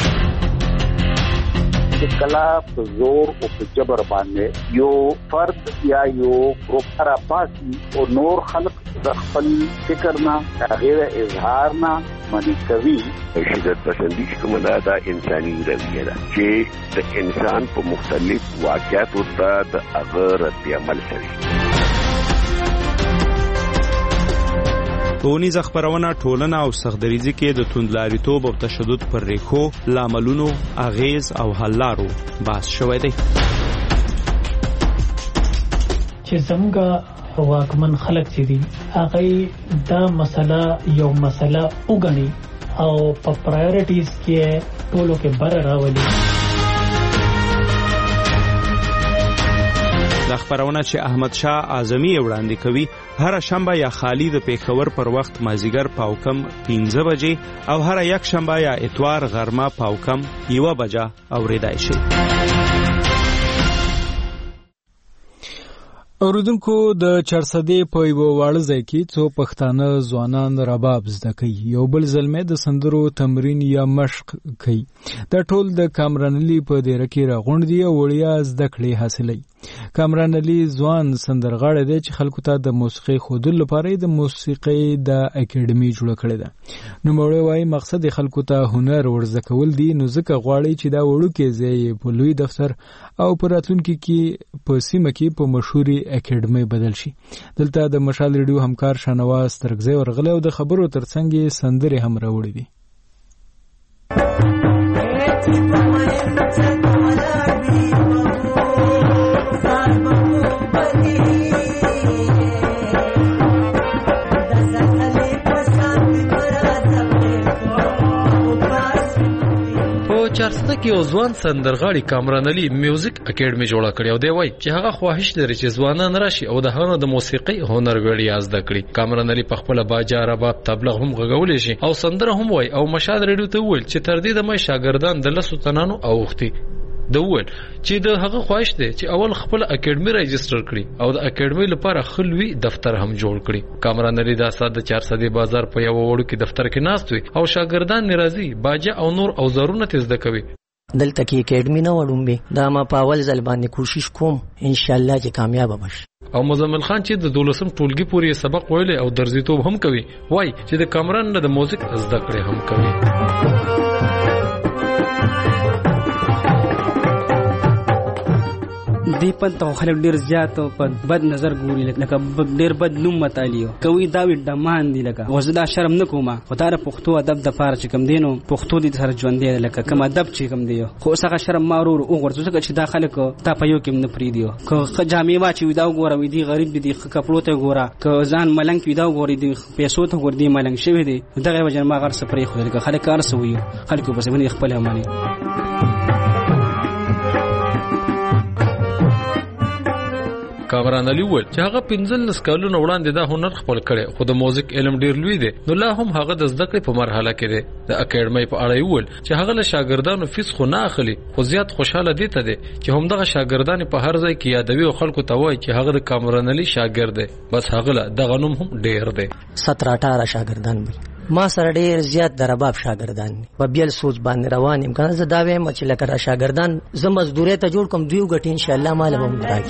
کلا په زور او په جبر باندې یو فرد یا یو گروپ را پاسي او نور خلق د خپل فکر نه غیر اظهار نه منی کوي. شدت پسندی کومه دا انساني رویه ده چې د انسان په مختلف واقعاتو ته د هغه رد عمل کوي. ټولنیزه خبرونه ټولنه او سختدریزي کې د توندلاریتوب او تشدد پر ریښو، لاملونو، اغیز او حل لارو بحث شوی دی. چې زموږ واکمن خلک چې دي هغه دا مسله یو مسله وګڼي او په پرایورټیز کې ټولو کې بر راولي. دا خبرونه چې احمد شاه اعظمي وړاندې کوي هر شنبه یا خالی د پیښور پر وخت مازیګر پاوکم 15 بجې او هر یک شنبه یا اتوار غرمه پاوکم 1 بجه اوریدای شي. اوریدونکو د چارسدې په یو واړه ځای کې څو پښتانه ځوانان رباب زده کوي. یو بل زلمه د سندرو تمرین یا مشق کوي. دا ټول د کامران علي په دیره کې راغونډ دي او وړیا زده کړې حاصلوي. کامران علي ځوان سندرغاړی دی چې خلکو ته د موسیقۍ ښودلو لپاره د موسیقۍ د اکیډمي جوړه کړې ده. نوموړی وایي مقصد خلکو ته هنر ورزده کول دي، نو ځکه غواړي چې دا وړوکی ځای په لوی دفتر او په راتلونکي کې په سیمه کې په مشهوري اکیډمي بدل شي. دلته د مشال ریډیو همکار شاهنواز ترکزی ورغلی او د خبرو ترڅنګ سندرې هم راوړې دي. چارسده کې یو ځوان سندرغاړي کامران علي میوزیک اکیډمي جوړه کړې او دی وایي چې هغه خواهش لري چې ځوانان راشي او د هغه د موسیقۍ هنر وړیا زده کړي. کامران علي په خپل باجا رباب تبله هم غږولې شي او سندره هم وایي او مشال ریډیو ته ویل چې تر دې د مې شاګردان د لسو تنانو اوختي د ویل چې د هغه خواهش دی چې اول خپل اکیډمي رجستر کړي او د اکیډمي لپاره خلوي دفتر هم جوړ کړي. کامران علي د اساد د چارسدې بازار په یو وړو کې دفتر کې ناست وي او شاګردان ناراضي باجا او نور اوزارونه زده کوي. دلته کې اکیډمي نه وړم به دا ما په اول ځل باندې کوشش کوم ان شاء الله چې کامیاب بشم. او مزمل خان چې د 12م ټولګي پورې سبق ویلې او درځیتوب هم کوي وای چې د کامران نه د موزیک زده کړې هم کوي. دی پنته خلک ډیر زیات په بد نظر ګوري لکه ډیر بد نوم متالیو کوي دا وی دمان دی لکه وزدا شرم نکوما خدای پښتو ادب د پاره چې کم دینو پښتو دي سره ژوند دی لکه کم ادب چې کم دی خو څنګه شرم مارور او ورته چې داخله کو تا په یو کې نه پریدیو که جامې واچي دا وګوره وی دی غریب دي کپړو ته ګوره که ځان ملنګ وی دا وګوري دی پیسو ته ور دی ملنګ شوی دی دغه وجه ما غر سپری خو لکه خلک کار سوي خلکو بس باندې خپل اماني. کامران علي وویل چې هغه 15 کلونو وړاندې دا هنر خپل کړي خو د موزیک علم ډیر لوی دی نو لا هم هغه د زده کړې په مرحله کې دی. د اکیډمي په اړه وویل چې هغه له شاګردانو فیس خو نه اخلي خو زیات خوشاله دي ته دی چې همدغه شاګردان په هر ځای کې یادوي او خلکو ته وایي چې هغه د کامران علي شاګرد دی بس هغه له دغه نوم هم ډیر دی. 17-18 شاګردان ما سره ډیر زیات د رباب شاګردان په بیل سوچ باندې روان یم کنه زه دا وایم چې لکه شاګردان زه مزدوري ته جوړ کوم دوی وګټي ان شاء الله مال به هم راځي.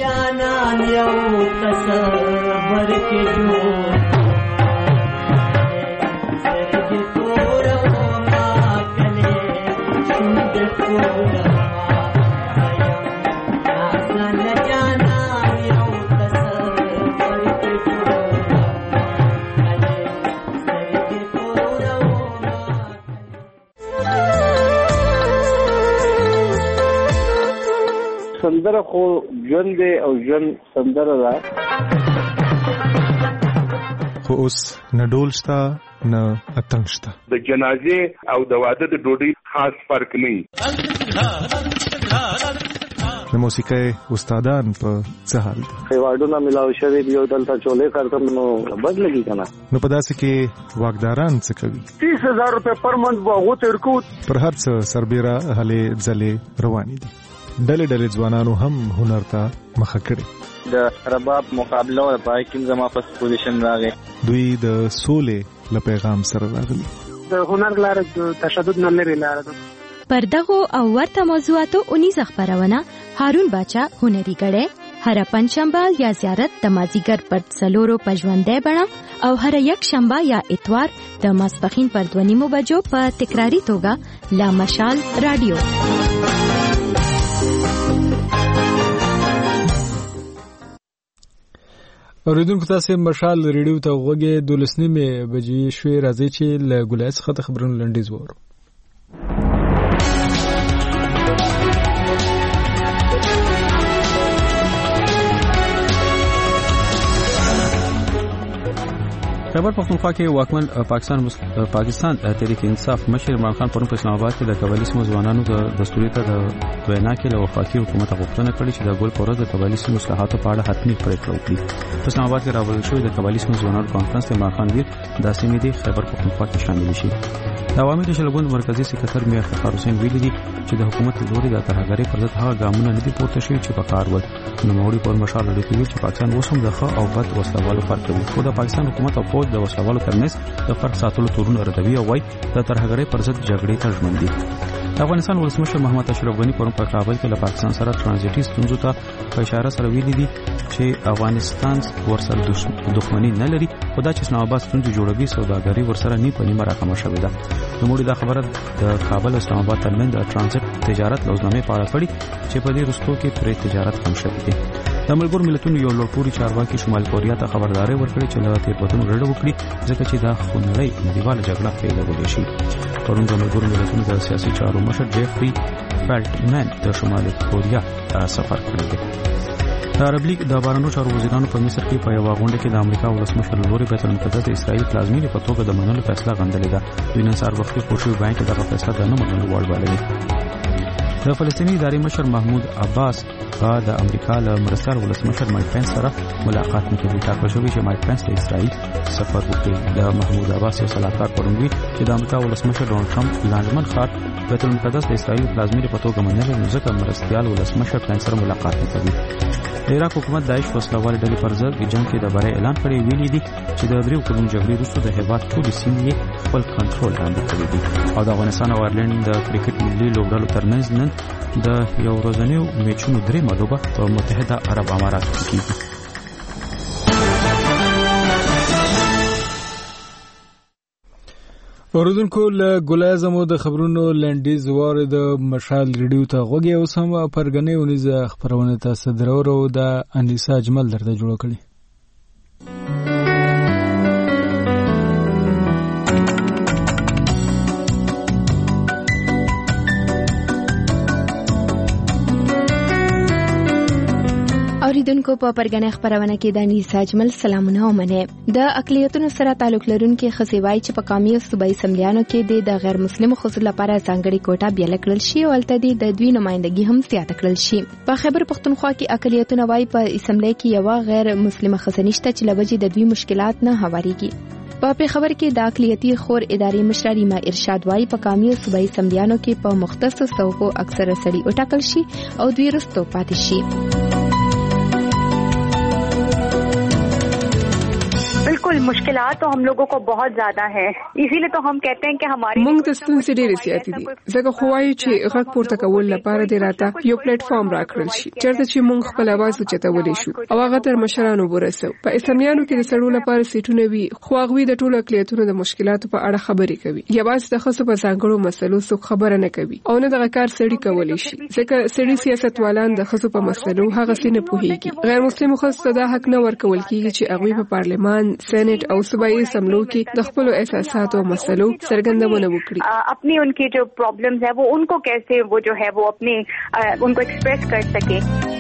سندره خو ژوند دی او ژوند سندره ده خو اوس نه ډول شته نه اتڼ شته. د جنازې او د واده د ډوډۍ خاص فرق نه وي. د موسیقۍ استادان په څه حال دي؟ ایوارډونه ملاو شوي دي او دلته چولې کارتم نو بد لګي کنه. نو په داسې کې واګداران څه کوي؟ 30,000 روپے پر منث به غوته ورکو. پر هر څه سربېره هلې ځلې روانې دي. ډلې ډلې ځوانانو هم هنر ته مخه کړې. د رباب مقابله او پای کې زما فرست پوزیشن راغی. دوی د سولې له پیغام سره راغلي. د هنر لار د تشدد نه لري لار ده. پر دغه او ورته موضوعاتو 19 خبرونه هارون باچا هنري غړې هر پنځشنبه یا زیارت د مازیګر پر څلورو پژوندې بڼه او هر یک شنبه یا اتوار د ماسپخین پر 2:30 بجو په تکراری توګه لا مشال رادیو. اوریدونکو تاسو مشال ریډیو ته غوږی 12:30 بجې شوې راځي چې له ګولای څخه خبرونه لنډیز وورو. خیبر پختونخوا کې واکمن پاکستان تحریک انصاف مشر عمران خان پرون په اسلام آباد کې د قبایلی سیمو ځوانانو د دستوري ته د وینا کې له وفاقي حکومت غوښتنه کړې چې د ګول پروژه د قبایلی سیمو اصلاحاتو په اړه حتمي پریکړه وکړي. په اسلام آباد کې راوړل شوی د قبایلی سیمو ځوانانو کانفرنس ته عمران خان ویل د سیمې د خیبر پختونخوا کې شامل شي. د عوامي شلګوند مرکزی سکرټر میر فخر حسین ویلي دي چې د حکومت لوري د ترهګرۍ پر ضد هغه ګامونه نه دي پورته شوي چې په کار ول. نوموړي پر مشال لري چې پاکستان اوس هم د ښه او بد وسلوالو فرق کوي. خو د پاکستان حکومت او فوج د وسلوالو ترمنځ د فرق ساتلو تورونه ردوي او وايي د ترهګرۍ پر ضد جګړې ته ژمن دي. د افغانستان ولسمشر محمد اشرف غنی پرون په کابل کې له پاکستان سره ترانزیټي ستونزو ته په اشاره سره ویلي دي چې افغانستان ورسره دښمني نه لري، خو دا چې اسلام آباد ستونزې جوړوي سوداګري ورسره نه په نیمه راکمه شوې ده. نوموړي دا خبره د کابل او اسلام آباد ترمنځ د ترانزیټ تجارت لوزنامې په اړه کړې چې په دې وروستو کې پرې تجارت هم شوی دی. د ملګرو ملتونو یو لوړپوړي چارواکي شمال کوریا ته خبرداري ورکړې چې له تیروتنو ډډه وکړي ځکه چې دا خونړۍ نړیواله جګړه پیلولی شي. پرون د ملګرو ملتونو د سیاسي چارو مشر جیفري فیلټمن د شمال کوریا سفر کړی دی. د عرب لیگ د بهرنیو چارو وزیرانو په مصر کې په یوه غونډه کې د امریکا ولسمشر لوري بیت المقدس د اسرائیل پلازمینې په توګه د منلو فیصله غندلې ده. دوی نن سهار وختي خپور شوي بیان کې دغه فیصله د نه منلو وړ بللې. د فلسطیني ادارې مشر محمود عباس د امریکا له مرستیال ولسمشر مایک پنس سره ملاقات نه کوي. ټاکل شوی چې مایک پنس د اسرائیل سفر وکړي. د محمود عباس یو سلاکار پرون ویل چې د امریکا ولسمشر ډونالډ ټرمپ لاندمن ښار بیت المقدس د اسرائیل پلازمینې په توګه منلې، نو ځکه مرستیال ولسمشر پنس سره ملاقات نه کوي. د عراق حکومت داعش وسلوال ډلې پر ضد جنگ کې د بری اعلان کړی. ویلي دي چې د دریو کلونو جګړې وروسته د هیواد ټولې سیمې خپل کنټرول لاندې کړې دي. او د افغانستان او آیرلینډ د کرکټ ملي لوبډلو ترمنځ نن د یو ورځنیو میچونو درېیمه لوبه په متحده عرب اماراتو کې کیږي. اوردونکو له ګولای زمو د خبرونو لنډیز واره د مشال ریډیو ته غوږی اوس هم پرګنې ونیزه خبرونه تاسو درو د انیسا اجمل درته جوړ کړي. اوریدونکو په پرګنې خبرونه کې د انیسا اجمل سلامونه ومنه. د اقلیتونو سره تعلق لرونکي خزیوای چې په قومي او صوبایي اسمبلیانو کې د غیر مسلمو خزو لپاره ځانګړي کوټه بیل کړل شي او التدي د دوی نمائندګي هم زیاته کړل شي. په خیبر پختونخوا کې اقلیتونه وايي په اسمبلی کې یو غیر مسلمه خزنشته چې لوجې د دوی مشکلات نه هواريږي. په خبر کې د اقلیتي خور ادارې مشر ریما ارشاد وايي په قومي او صوبایي اسمبلیانو کې په مختصو صوبو اکثره سړي وټاکل شي او دوی رستو پاتې شي. बिल्कुल मुश्किलात तो हम लोगों को बहुत ज्यादा है, इसीलिए तो हम कहते हैं कि हमारी موږ د ستونزې ډېرې زیاتې دي. ځکه خو وایو چې غږ پورته کول لپاره دې راته یو پلیټ فارم راکړل شي چېرته چې موږ خپل आवाज اوچتولی شو او هغه تر مشرانو ورسو. په اسمبلیانو کې د سړو لپاره سیټونه وي، خو هغوی د ټولو اقلیتونو د مشکلاتو په اړه خبرې کوي. یوازې د ښځو په ځانګړو مسلو څوک خبره نه کوي او نه دغه کار سړي کولی شي ځکه سړي سیاستوالان د ښځو په مسلو هغسې نه پوهېږي. غیر مسلمو ښځو ته دا حق نه ورکول کېږي چې هغوی په پارلمان، سینټ او صوبایي اسمبلیو کې د خپلو احساساتو او مسلو څرګندونه وکړي. اپنی उनकी जो प्रॉब्लम्स है वो उनको कैसे वो जो है वो अपने उनको एक्सप्रेस कर सके.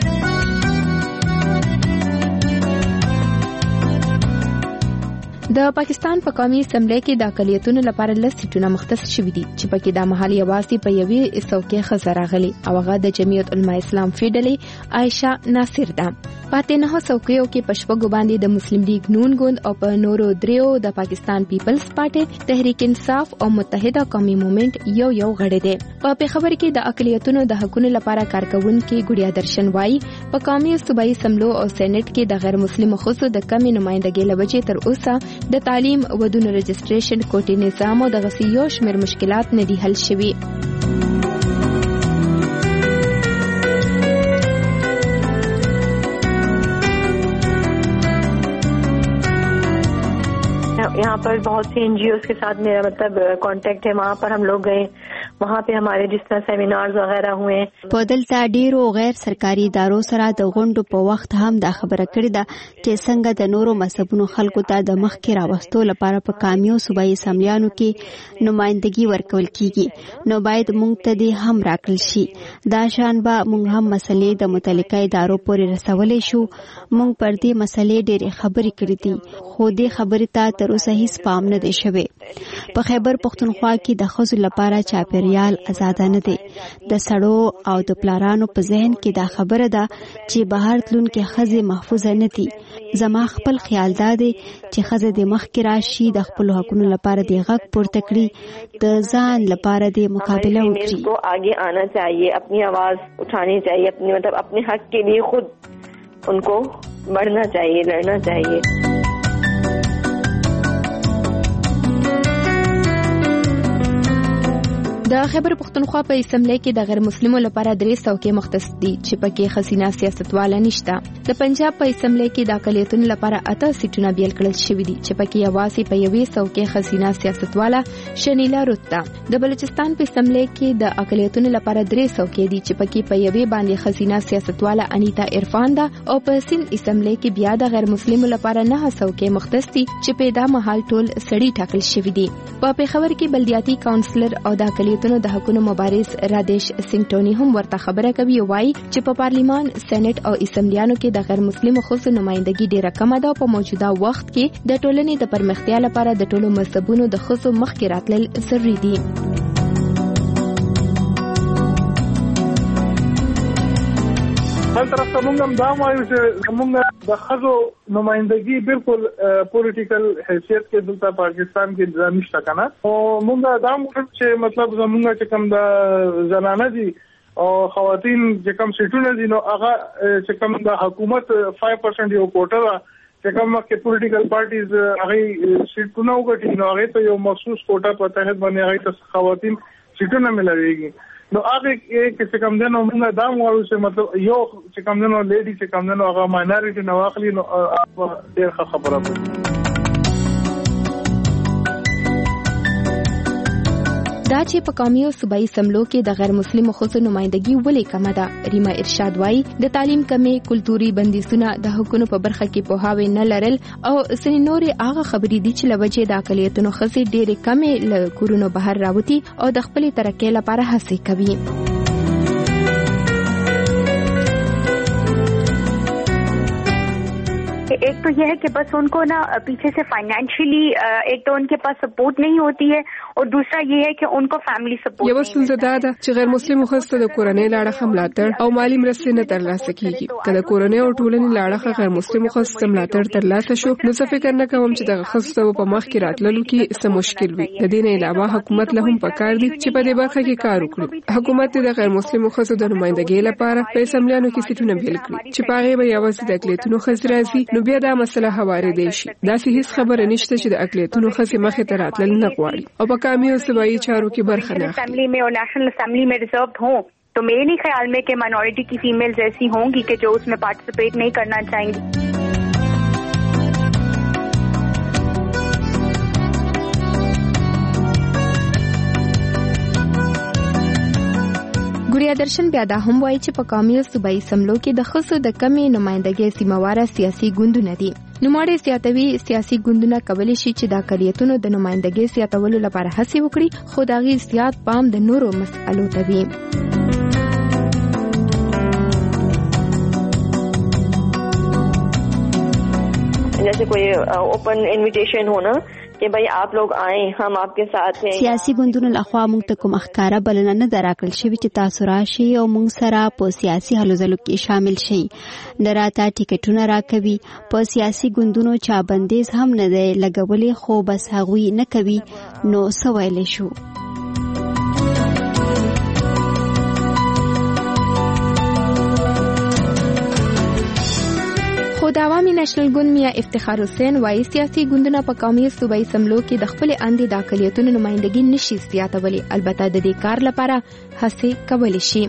د پاکستان په قومي اسمبلی کې د اقلیتونو لپاره لس سیټونه مختص شوي دي چې پکې د محل یوازې په یوې څوکۍ ښځه راغلي او هغه د جمعیت علماء اسلام فیډلې عائشه ناصر ده. پاتې نه څوکیو کې په شپږو باندې د مسلم لیگ نون ګوند او په نورو دریو د پاکستان پیپلز پارټي، تحریک انصاف او متحده قومي موومېنټ یو غړی دی. په خبر کې د اقلیتونو د حقوقو لپاره کارکونکي ګډیا درشن وايي په قومي صوبایي اسمبلیو او سېنات کې د غیر مسلمو خصوصو د کمی نمائندګۍ لوجې تر اوسه د تعلیم، ودونو رجسټریشن، کوټې نظام او د غسیو شمیر مشکلات نه دي حل شوي. यहाँ पर बहुत सी एनजीओ के साथ मेरा मतलब कांटेक्ट है, वहाँ पर हम लोग गए वहाँ पे हमारे जिस तरह सेमिनार्स वगैरह हुए. په دلته ډیرو غیر سرکاري ادارو سره د غونډو په وخت هم دا خبره کړې ده چې څنګه د نورو مذهبونو خلکو ته د مخکې راوستو لپاره په قومي او صوبایي اسمبلیانو کې نمائندګي ورکول کیږي نو باید موږ ته دې هم راکړل شي. دا شان به موږ هم مسلې د متعلقه ادارو پورې رسولې شو. موږ پر دې مسلې ډېرې خبرې کړې دي خو دې خبرې ته تر اوسه هیڅ پام نه دی شوی. په خیبر پښتونخوا کې د ښځو لپاره چاپیریال آزاد نه دی. د سړو او د پلارانو په ذهن کې دا خبره ده چې بهر تلونکې ښځې محفوظ نه دي. زما خپل خیال دا دی چې ښځه د مخکې راشي د خپلو حقونو لپاره د غږ پورته کړي د ځان لپاره د مقابله وکړي. کو آگے آنا چاہیے, اپنی آواز اٹھانی چاہیے, اپنے حق کے لیے خود ان کو بڑھنا چاہیے, لڑنا چاہیے. د خیبر پښتونخوا په اسمبلی کې د غیر مسلمو لپاره 3 څوکۍ مختص دي چې پکې خزینه سیاستواله نشته. د پنجاب په اسمبلی کې د اقلیتونو لپاره 8 سیټونه بیل کړل شوي دي چې پکې یوازې په یوې څوکۍ خزینه سیاستواله شنیلا روتا. د بلوچستان په اسمبلی کې د اقلیتونو لپاره 3 څوکۍ دي چې پکې په یوې باندې خزینه سیاستواله انیتا عرفان ده او په سند اسمبلی کې بیا د غیر مسلمو لپاره 9 څوکۍ مختص دي چې په دا مهال ټول سړي ټاکل شوي دي. په پیښور کې بلدیاتي کونسلر او د اقلیتونو د حقوقو مبارز رادیش سنگ ټونی هم ورته خبره کوي او وايي چې په پارلیمان سېنات او اسمبلیانو کې د غیر مسلمو خصوصي نمائندګي ډیره کمه ده او په موجوده وخت کې د ټولنې د پرمختیا لپاره د ټولو مذهبونو د خصوصي مخکې راتلل ضروري دي. بل طرف ته موږ هم دا وایو چې موږ د خزو نمائندګي بالکل پولیټیکل حیثیت کې دلته پاکستان کې ځای نشته کنه او موږ دا موږ چې مطلب زموږ چې کوم د زنانه دي او خواتین چې کوم سیټونه دي نو هغه چې کوم د حکومت 5% یو کوټه چې کوم کې پولیټیکل پارټیز هغه سیټونه وګټي نو هغه ته یو مخصوص کوټه په تحت باندې هغه ته خواتین سیټونه ملويږي. نو هغه کې چې کوم دنو موږ دا وایو چې مطلب یو چې کوم دنو لیډي چې کوم دنو هغه ماینورټي نو اخلي نو ډېر خبره ده. دا چې په قومي او صوبایي اسمبلیو کې د غیر مسلمو خصوصي نمائندګي ولې کمه ده. ریما ارشاد وايي د تعلیم کمی, کلتوري بندیزونه, د حقوقو په برخه کې پوهاوی نه لرل او سن نورې هغه خبرې دي چې لوجه د اقلیتونو خصي ډېرې کمې له کورونو بهر راوتی او د خپل ترقۍ لپاره هڅې کوي. एक तो यह है कि बस उनको ना पीछे से फाइनेंशियली एक तो उनके पास सपोर्ट नहीं होती है और दूसरा ये है कि उनको फैमिली सपोर्ट یو څه دا ده چې غیر مسلمو خاصه د کورنۍ لاړه ملاتړ او مالی مرستې نه ترلاسه کیږي. کله کورنۍ او ټولنې لاړه غیر مسلمو خاصه ملاتړ ترلاسه شو نو څه فکر نه کوم چې د خاصه په مخ کې راتللو کې څه مشکل وي. د دې نه علاوه حکومت له هم پکار دي چې په دې برخه کې کار وکړي. حکومت د غیر مسلمو خاصه د نمائندګۍ لپاره په اسمبلیانو کې سیټونه بیل کړي چې پاره به یوازې د اقلیتونو خزر راځي نو بیا دا مسله هوارې دی شي. دا هیڅ خبره نشته چې د اقلیتونو خزر مخې ته راتلل نه غواړي او په قومي او صوبایي چارو کې برخه نه اخلي. اسمبلی में और नेशनल اسمبلی में रिजर्व्ड हों तो मेरे नहीं ख्याल में कि माइनॉरिटी की फीमेल्स ऐसी होंगी कि जो उसमें पार्टिसिपेट नहीं करना चाहेंगी. ګوریا درشن بیا دا هم وایي چې په قومي او صوبایي اسمبلیو کې د خصو د کمی نمائندګۍ سیمواره سیاسي ګوندونه دي. نوموړي زیاتوي سیاسي ګوندونه کولی شي چې د اقلیتونو د نمائندګۍ زیاتولو لپاره هڅې وکړي خو د هغې زیات پام د نورو مسئلو ته وي. जैसे कोई ओपन इनविटेशन हो ना कि भाई आप लोग आए हम आपके साथ हैं. سیاسي ګوندونو لخوا موږ ته کوم ښکارا بلنه نه دراکړل شوی چې تاسو راشي او موږ سره په سیاسي هلو ځلو کې شامل شئ. دراته ټیکټونه راکوي. په سیاسي ګوندونو چا بندیز هم نه دی لګولې خو بس هغوی نه کوي نو څه ویلی شو. خو د عوامي نېشنل ګوند میا افتخار حسین وايي سیاسي ګوندونه په قومي صوبایي اسمبلیو کې د خپل اندې د اقلیتونو نمائندګي نشي زیاتولی البته د دې کار لپاره هڅې کولی شي.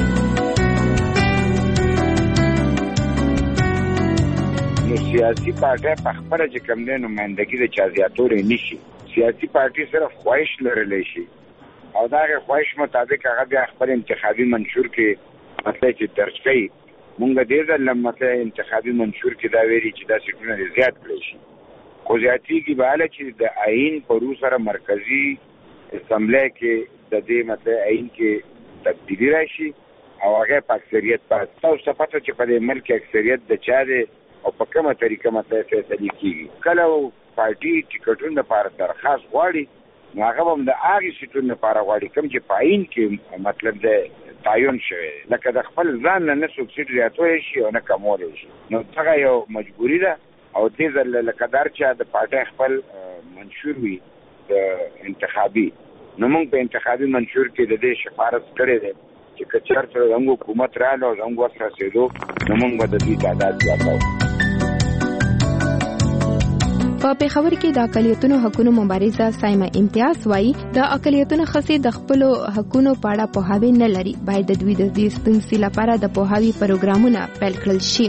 سیاسي پارټي په خپل چې کوم نه نمائندګي د چا زیاتوري نشي. سیاسي پارټي صرف خواهش لرلی شي او دا خواهش مطابق هغه بیا خپل انتخابي منشور کې مطلب چې درج کړي. مونږ دې ځل مطلب انتخابي منشور کې دا ویلي چې دا سیټونه زیات کړي شي، خو زیاتېږي به هله چې د آئین په رو سره مرکزي اسمبلی کې د دې مطلب آئین کې تبدیلي راشي او هغه په اکثریت پاتې. تاسو ته پته چې په دې ملک اکثریت د چا دی او په کومه طریقه مطلب فیصلې کېږي. کله پارټي ټیکټونو لپاره درخواست غواړي نو هغه هم د هغې سیټونو لپاره غواړي کوم چې په آئین کې مطلب د تعین شوی، لکه د خپل ځان نه څوک سیټ زیاتولی شي او نه کمولی شي. نو دغه یو مجبوري ده او دې ځل لکه دا چې د پارټۍ خپل منشور وي د انتخابي، نو موږ په انتخابي منشور کې د دې شفارت کړی دی چې که چېرته زموږ حکومت راغله او زموږ وس رسېدو نو موږ به د دوی تعداد زیاتوو. په پیښور کې د اقلیتونو حقوقو مبارزه سایمه امتیاز وایي د اقلیتونو ښځې د خپل حقوقو په اړه پوهاوی نه لري، باید د دوی د دې ستونزې لپاره د پوهاوی پروګرامونه پیل کړل شي.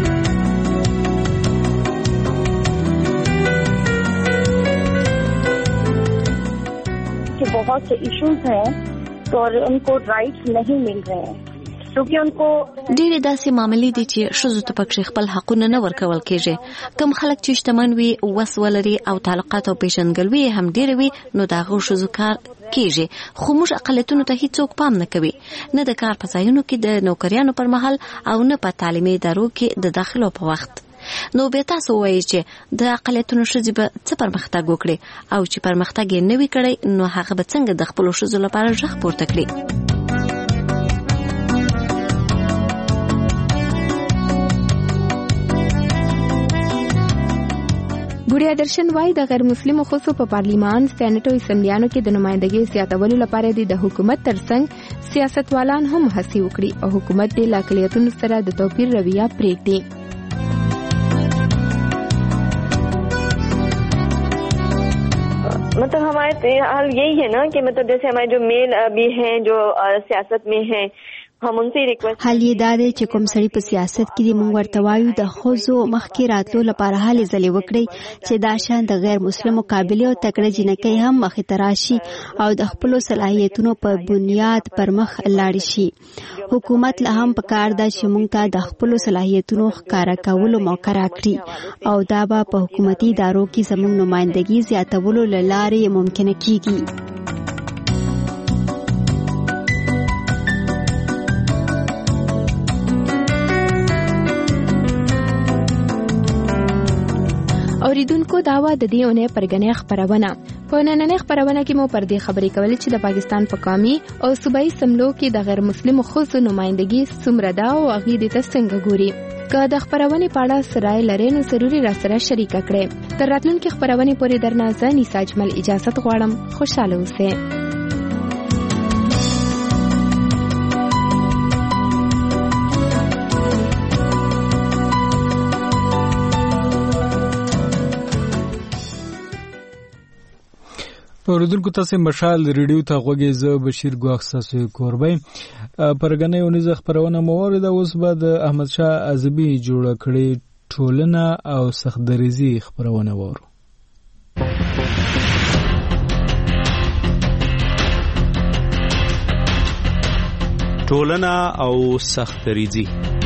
बहुत से इश्यूज हैं और उनको राइट्स नहीं मिल रहे हैं क्योंकि उनको ډېرې داسې معاملې دي چې ښځو ته پکې خپل حقونه نه ورکول کېږي. کم خلک چې شتمن وي، وس ولري او تعلقات او پیژندګلوي هم ډېر وي، نو د هغو ښځو کار کېږي. خو موږ اقلیتونو ته هیڅوک پام نه کوي، نه د کار په ځایونو کې د نوکریانو پر مهال او نه په تعلیمي ادارو کې د داخلو په وخت. نو بیا تاسو وایئ چې د اقلیتونو ښځې به څه پرمختګ وکړي او چې پرمختګ یې نه وي کړی نو هغه به څنګه د خپلو ښځو لپاره غږ پورته کړي. ګوړیا درشن وايي د غیر مسلمو ښځو په پارلیمان، سېنات او اسمبلیانو کې د نمائندګۍ زیاتولو لپاره د حکومت ترڅنګ سیاستوالان هم هڅې وکړي او حکومت د اقلیتونو سره د توپیر رویه پرېږدي. मतलब हमारे हाल यही है ना कि मतलब जैसे हमारे जो मेल भी हैं जो सियासत में हैं هم انسي ریکوست حل یې دا دی چې کوم سړی په سیاست کې دی موږ ورته وایو د ښځو مخکې راتلو لپاره هلې ځلې وکړئ چې دا شان د غیر مسلمو قابلې او تکړه جینکۍ هم مخې ته راشي او د خپلو صلاحیتونو په بنیاد پر مخ لاړ شي. حکومت له هم پکار ده چې موږ ته د خپلو صلاحیتونو ښکاره کولو موقع راکړي او دا به په حکومتي ادارو کې زموږ نمائندګي زیاتولو له لارې ممکنه کیږي. اوریدونکو داوا د دې اونۍ پرګنې خبرونه په نننۍ خبرونه کې مو پر دې خبرې کولې چې د پاکستان په قومي او صوبایي سملو کې د غیر مسلمو ښځو نمائندګي څومره ده او هغې دې ته څنګه ګوري. که د خبرونې په اړه سرای لرئ نو ضروري راسره شریکه کړئ. تر راتلونکې خبرونې پورې درنه زه نیسا اجمل اجازت غواړم. خوشحاله اوسئ. اوریدونکو تاسو مشال ریډیو ته غوږی زه بشیر ګواخ تاسو کوربای پرګنې ونیزه خبرونه موارد اوس به د احمد شاه عزبی جوړ کړي ټولنه او سختدریزي خبرونه وورو. ټولنه او سختدریزي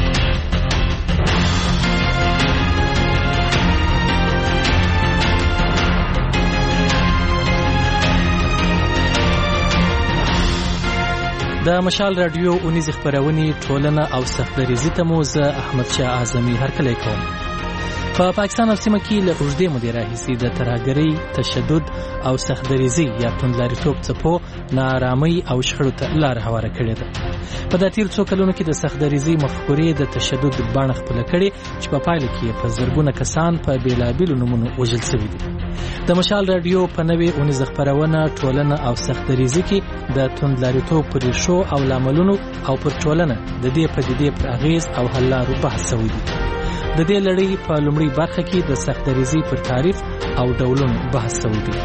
د مشال رادیو اونیز خبرونه ټولنه او سختدریزي ته مو زه احمد شاه اعظمي هرکلی کوم. په پاکستان او سیمه کې له اوږدې مودې راهیسې د ترهګرۍ، تشدد او سختدریزي یا توندلاریتوب څپو ناارامۍ او شخړو ته لاره هواره کړې ده. په دا تیر څو کلونو کې د سختدریزي مفکورې د تشدد بڼه خپله کړې چې په پایله کې په زرګونه کسان په بېلابېلو نومونو وژل شوي دي. د مشال رادیو په نوې اونیزه خبرونه ټولنه او سختدریزي کې د توندلاریتوب پر ریښو او لاملونو او پر ټولنه د دې پدیدې پر اغیز او حل لارو بحث شوی دی. د دې لړۍ په لومړۍ برخه کې د سختدریزي پر تعریف او ډولونو بحث شوی دی.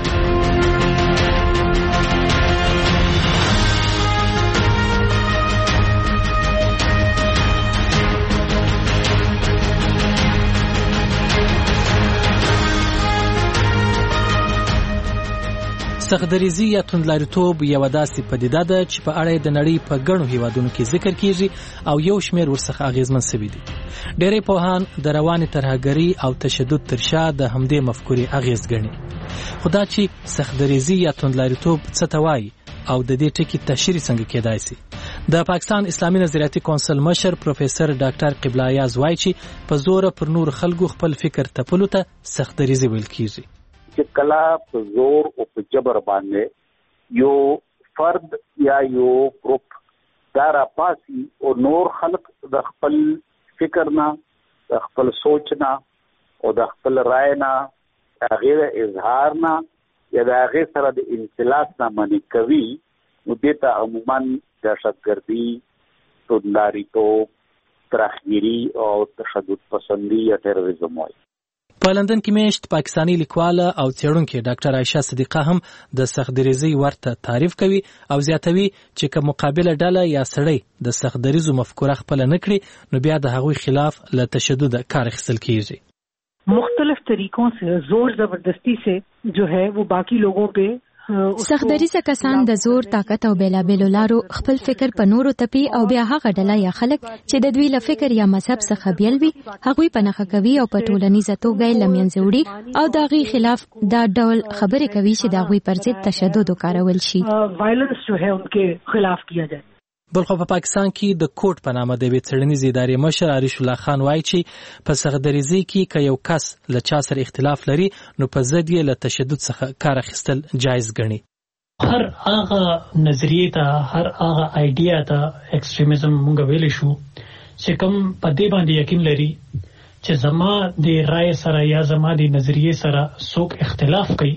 سختدریزي یا توندلاریتوب یوه داسې پدیده ده چې په اړه د نړۍ په ګڼو هیوادونو کې ذکر کیږي او یو شمېر ورڅخه اغیزمن سوي دي. ډېری پوهان د روانې ترهګرۍ او تشدد تر شا د همدې مفکورې اغیز ګڼي. خو دا چې سختدریزي یا توندلاریتوب څه ته وایي او د دې ټکي تشریح څنګه کېدای شي، د پاکستان اسلامي نظریاتي کونسل مشر پروفیسر ډاکټر قبله ایاز وایي چې په زور پر نور خلکو خپل فکر تپلو ته سختدریزي ویل کیږي. چې کلا په زور او په جبر باندې یو فرد یا یو گروپ دا راپاسي او نور خلق د خپل فکر نه، د خپل سوچ نه او د خپل رائے نه، غیر اظهار نه یا د هغه سره د انسلاس نه منې کوي، نو دې ته عموما دهشتګردي، توندلاریتوب، ترهګري او تشدد پسندي یا تروریزم وایي. په لندن کې میشت پاکستانی لیکواله او څېړونکې ډاکټر عایشه صدیقه هم د سختدریزۍ ورته تعریف کوي او زیاتوي چې که مقابله ډله یا سړی د سختدریزو مفکوره خپله نه کړي نو بیا د هغوی خلاف له تشدد کار اخیستل کیږي. مختلف طریقوں سے زور زبردستی سے جو ہے وہ باقی لوگوں پہ سختدریزه کسان د زور، طاقت او بیلابیلو لارو خپل فکر په نورو تپي او بیا هغه ډله یا خلک چې د دوی له فکر یا مذهب څخه بیل وي هغوی په نښه کوي او په ټولنیزه توګه یې له منځه وړي او د هغوی خلاف دا ډول خبرې کوي چې د هغوی پر ضد تشدد وکارول شي. وایلنس جو ہے ان کے خلاف کیا جائے. بلخو په پاکستان کې د کوټ په نامه د یوې څېړنیزې ادارې مشر عریش الله خان وایي چې په سختدریزۍ کې که یو کس له چا سره اختلاف لري نو په ضد یې له تشدد څخه کار اخیستل جایز ګڼي. هر هغه نظریې ته، هر هغه آیډیا ته ایکستریمزم مونږ ویلی شو چې کوم په دې باندې یقین لري چې زما د رائے سره یا زما د نظریې سره څوک اختلاف کوي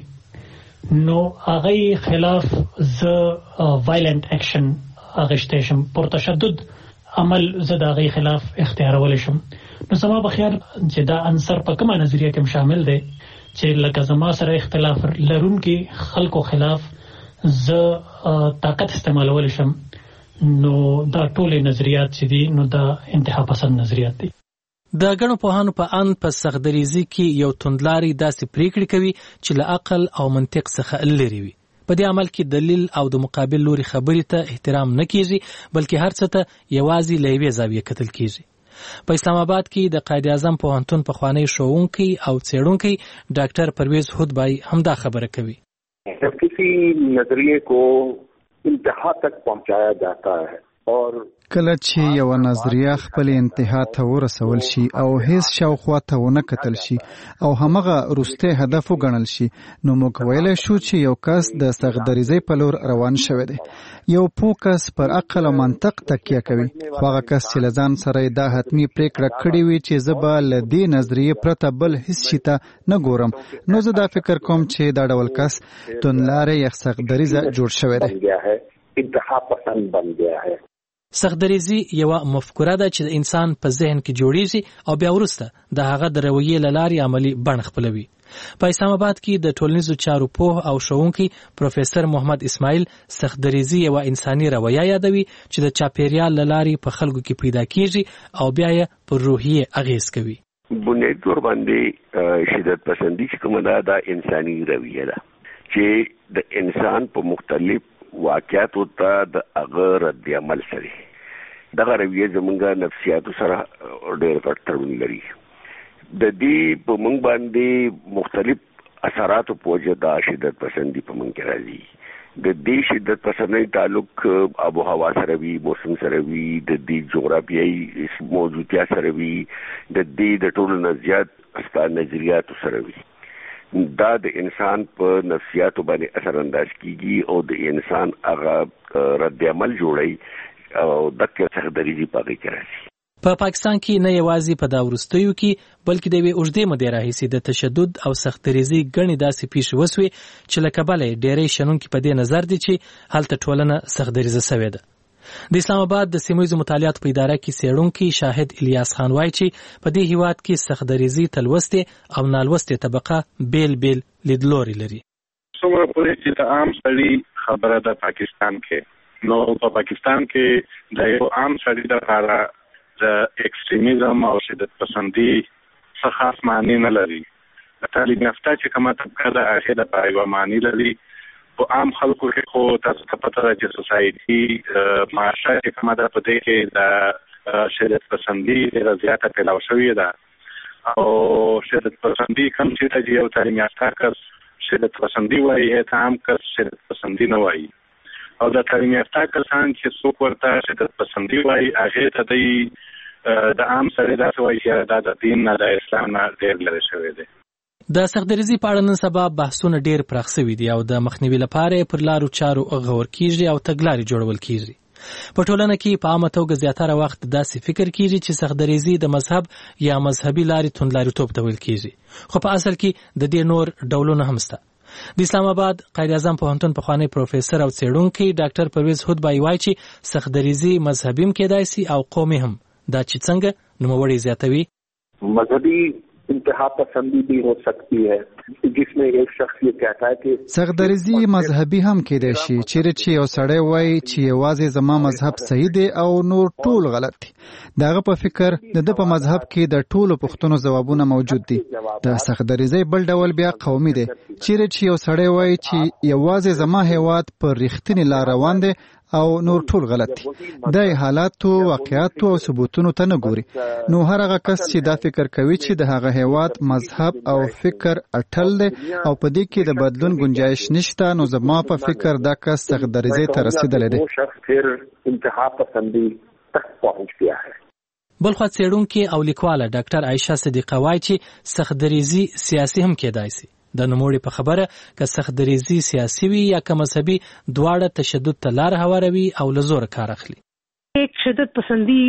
نو هغه خلاف زه وایلنٹ اکشن اغشته شم، پر تشدد عمل زه د هغې خلاف اختیارول شم. نو زما په خیال چې دا عنصر په کومه نظریه کې شامل دی چې لکه زما سره اختلاف لرونکي خلکو خلاف زه طاقت استعمالول شم، نو دا ټولې نظریات چې دي نو دا انتها پسند نظریات دي. د ګڼو پوهانو په اند په سختدریزۍ کې یو توندلاري داسې پریکړې کوي چې له عقل او منطق څخه لرې وي. په دې عمل کې دلیل او د مقابل لوري خبرې ته احترام نه کیږي بلکې هر څه ته یوازې له یوې زاویې کتل کیږي. په اسلام آباد کې د قائد اعظم پوهنتون پخوانی ښوونکی او څېړونکی ډاکټر پرویز هودبای همدا خبره کوي. جب کسی نظریے کو انتہا تک پہنچایا جاتا ہے اور کله چې یو نظریه خپل انتها ته ورسول شي او هیڅ شاوخوا ته ونه کتل شي او همغه وروستی هدف وګڼل شي نو موږ ویلی شو چې یو کس د سختدریزۍ په لور روان شوی دی. یو پوه کس پر عقل او منطق تکیه کوي، خو هغه کس چې له ځان سره دا حتمي پریکړه کړې وي چې زه به له دې نظریې پرته بل هیڅ شي ته نه ګورم نو زه دا فکر کوم چې دا ډول کس توندلاری یا سختدریزه جوړ شوی دی. انتها پسند بن گیا ہے. سختدریزي یوه مفکوره ده چې د انسان په ذهن کې جوړیږي او بیا وروسته د هغه د رویې له لارې عملي بڼه خپلوي. په اسلام آباد کې د ټولنیزو چارو پوه او ښوونکی پروفیسر محمد اسماعیل سختدریزي یوه انساني رویه یادوي چې د چاپیریال له لارې په خلکو کې پیدا کیږي او بیا یې پر روحیې اغیز کوي. بنیادي طور باندې شدت پسندي چې کومه ده دا انساني رویه ده چې د انسان په مختلف واقعاتو ته د هغه رد عمل سره دغه رویه زمونږ نفسیاتو سره ډېر غټ تړون لري. د دې په موږ باندې مختلف اثراتو په وجه دا شدت پسندي په موږ کې راځي. د دې شدت پسندۍ تعلق آب و هوا سره وي، موسم سره وي، د دې جغرافیایي موجودیت سره وي، د دې د ټولو نه زیات ستا نظریاتو سره وي. دا د انسان په نفسیاتو باندې اثر انداز کیږي او د انسان هغه رد عمل جوړي او دغه سختدریزي پاږي راځي. په پاکستان کې نه یوازې په دا وروستیو کې بلکې د یوې اوږدې مودې راهیسې د تشدد او سختدریزۍ ګڼې داسې پیښې وسوې چې له کبله یې ډېری شنونکي په دې نظر دي چې هلته ټولنه سختدریزه سوې ده. د اسلام آباد د سیمه‌ییزو مطالعاتو په اداره کې څېړونکی شاهد الیاس خان وایي چې په دې هیواد کې سختدریزۍ ته لوستې او نالوستې طبقه بیل بیل لیدلوري لري. څومره پورې چې د عام سړي خبره ده پاکستان کې، نو په پاکستان کې د یو عام سړي لپاره د ایکستریمیزم او شدت پسندي څه خاص معنی نه لري. د تعلیم یافته چې کومه طبقه ده هغې دپاره یوه معنی لري، په عام خلکو کې خو تاسو ته پته ده چې سوسایټي معاشره چې کومه ده په دې کې د شدت پسندي ډېره زیاته پیلاو شوې ده او شدت پسندي کوم چې ته یو تعلیم یافته کس شدت پسندي وایي ته عام کس شدت پسندي نه وایي او د تعلیم یافته کسان چې څوک ورته شدت پسندي وایي هغې ته د عام سړي داسې وایي چې دا د دین نه د اسلام نه ډېر لرې شوی دی. د سختدریزي په اړه نن سبا بحثونه ډېر پراخ شوي دي او د مخنیوي لپاره پر لارو چارو غور کیږي او تګلارې جوړول کیږي. په ټولنه کې په عامه توګه زیاتره وخت داسې فکر کیږي چې سختدریزي د مذهب یا مذهبي لارې توندلاریتوب ته ویل کیږي، خو په اصل کې د دې نور ډولونه هم شته. د اسلام آباد قائد اعظم پوهنتون پخوانی پروفیسور او څېړونکی ډاکټر پرویز هودبای وایي چې سختدریزي مذهبي هم کېدای شي او قومي هم. دا چې څنګه نوموړی زیاتوي مذهبي انتہا پسندی بھی ہو سکتی ہے جس میں ایک شخص یہ کہتا ہے کہ سختدریزي مذهبي هم کېدای شي چې یو سړی وایي چې یوازې زما مذهب صحیح دی او نور ټول غلط دي. داغه په فکر د په مذهب کې د ټولو پوښتنو ځوابونه موجود دي. د سختدریزي بل ډول بیا قومي دی چې یو سړی وایي چې یوازې زما هیواد پر رښتینی لار روان دی او نور ټول غلط دي. د حالاتو واقعیاتو او ثبوتونو ته نه ګوري. نو هر هغه کس چې دا فکر کوي چې د هغه هیواد مذهب او فکر اټل دی او په دې کې د بدلون گنجائش نشته، نو زما په فکر دا کس سختدریزي ته رسیدلی دی. بلخوا څېړونکي او لیکواله ډاکټر عایشه صدیقه وایي چې سختدریزي سیاسي هم کېدای شي. د نوموړي په خبره که سختدریزي سیاسي وي یا که مذهبي دواړه تشدد ته لار هواروي او له زوره کار اخلي. ایک شدت پسندی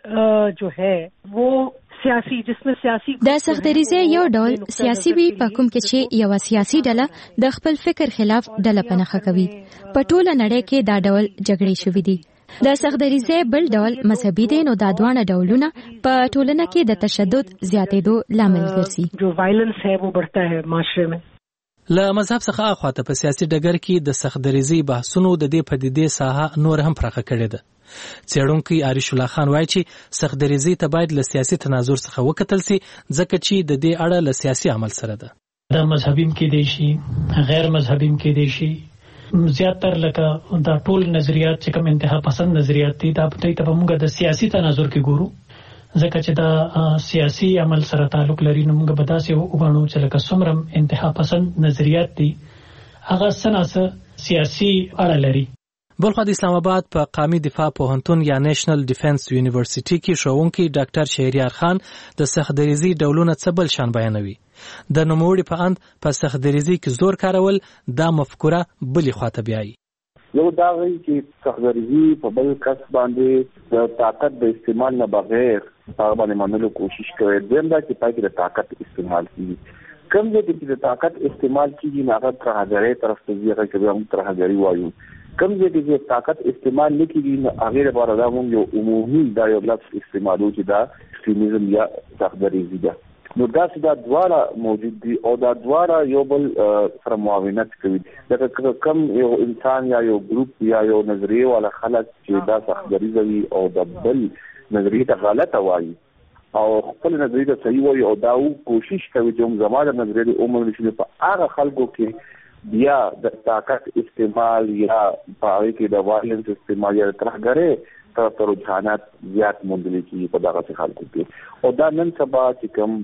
جو ہے وہ سیاسی جس میں سیاسی د سختدریزي یو ډول سیاسي وي په کوم کې چې یو سیاسي ډله د خپل فکر خلاف ډله پنهخه کوي. په ټوله نړۍ کې دا ډول جګړې شوې دي. د سختدریزي بل ډول مذهبي دی، نو دا دوانه ډولونه په ټولنه کې د تشدد زیاتېدو لامل ګرځي. جو وایلنس ہے وہ بڑھتا ہے معاشرے میں. له مذهب څخه اخواته په سیاسي ډګر کې د سختدریزي بحثونو د دې پدیدې ساحه نور هم پراخه کړې ده. څېړونکی عارش الله خان وایي چې سختدریزي ته باید له سیاسي تناظر څخه وکتل سي ځکه چې د دې اړه له سیاسي عمل سره ده. دا مذهبي کې دی شي، غیر مذهبي کې دی شي. زیاتر لکه دا ټول نظریات چې کوم انتها پسند نظریات دي دا په ته موږ د سیاسي تناظر کې ګورو، ځکه چې دا سیاسي عمل سره تعلق لري. نو موږ به داسې وګڼو چې لکه څومره انتها پسند نظریات دي هغه سناسه سیاسي اړه لري. بلخوا د اسلام آباد په قومي دفاع پوهنتون یا نېشنل ډیفنس یونیورسيټي کې ښوونکی ډاکټر شهریار خان د سختدریزي ډولونه څه بل شان بیانوي. د نوموړي په اند په سختدریزي کې زور کارول دا مفکوره بلې خواته بیایي. یو دا وایي چې سختدریزي په بل کس باندې د طاقت د استعمال نه بغیر هغه باندې منلو کوشش کوي. دویم دا چې پای کې د طاقت استعمال کیږي. کوم ځای کې د طاقت استعمال کیږي نه هغه ترهګرۍ طرف ته ځي، هغه کې هم ترهګري وایو. کوم ځای کې چې طاقت استعمال نه کیږي نو هغه لپاره دا موږ یو عمومي دا یو لفظ استعمالو چې دا ایکستریمیزم یا سختدریزي ده. نو دا دواړه موجود دي او دا دواړه یو بل سره معاونت کوي. دا کم یو انسان یا یو ګروپ یا یو نظریه والا خلک چې دا سختدریزي وي او د بل نظریه ته غلطه وایي او خپل نظریه ته صحیح وایي او دا کوشش کوي چې موږ زموږ نظریه عمومي شي په هغه خلکو کې بیا د طاقت استعمال یا پاره کې د وایلنس استعمال یا ترهګرۍ طرف ته رجحانات زیات موندل کیږي په دغه خلکو کې. او دا نن سبا چې کوم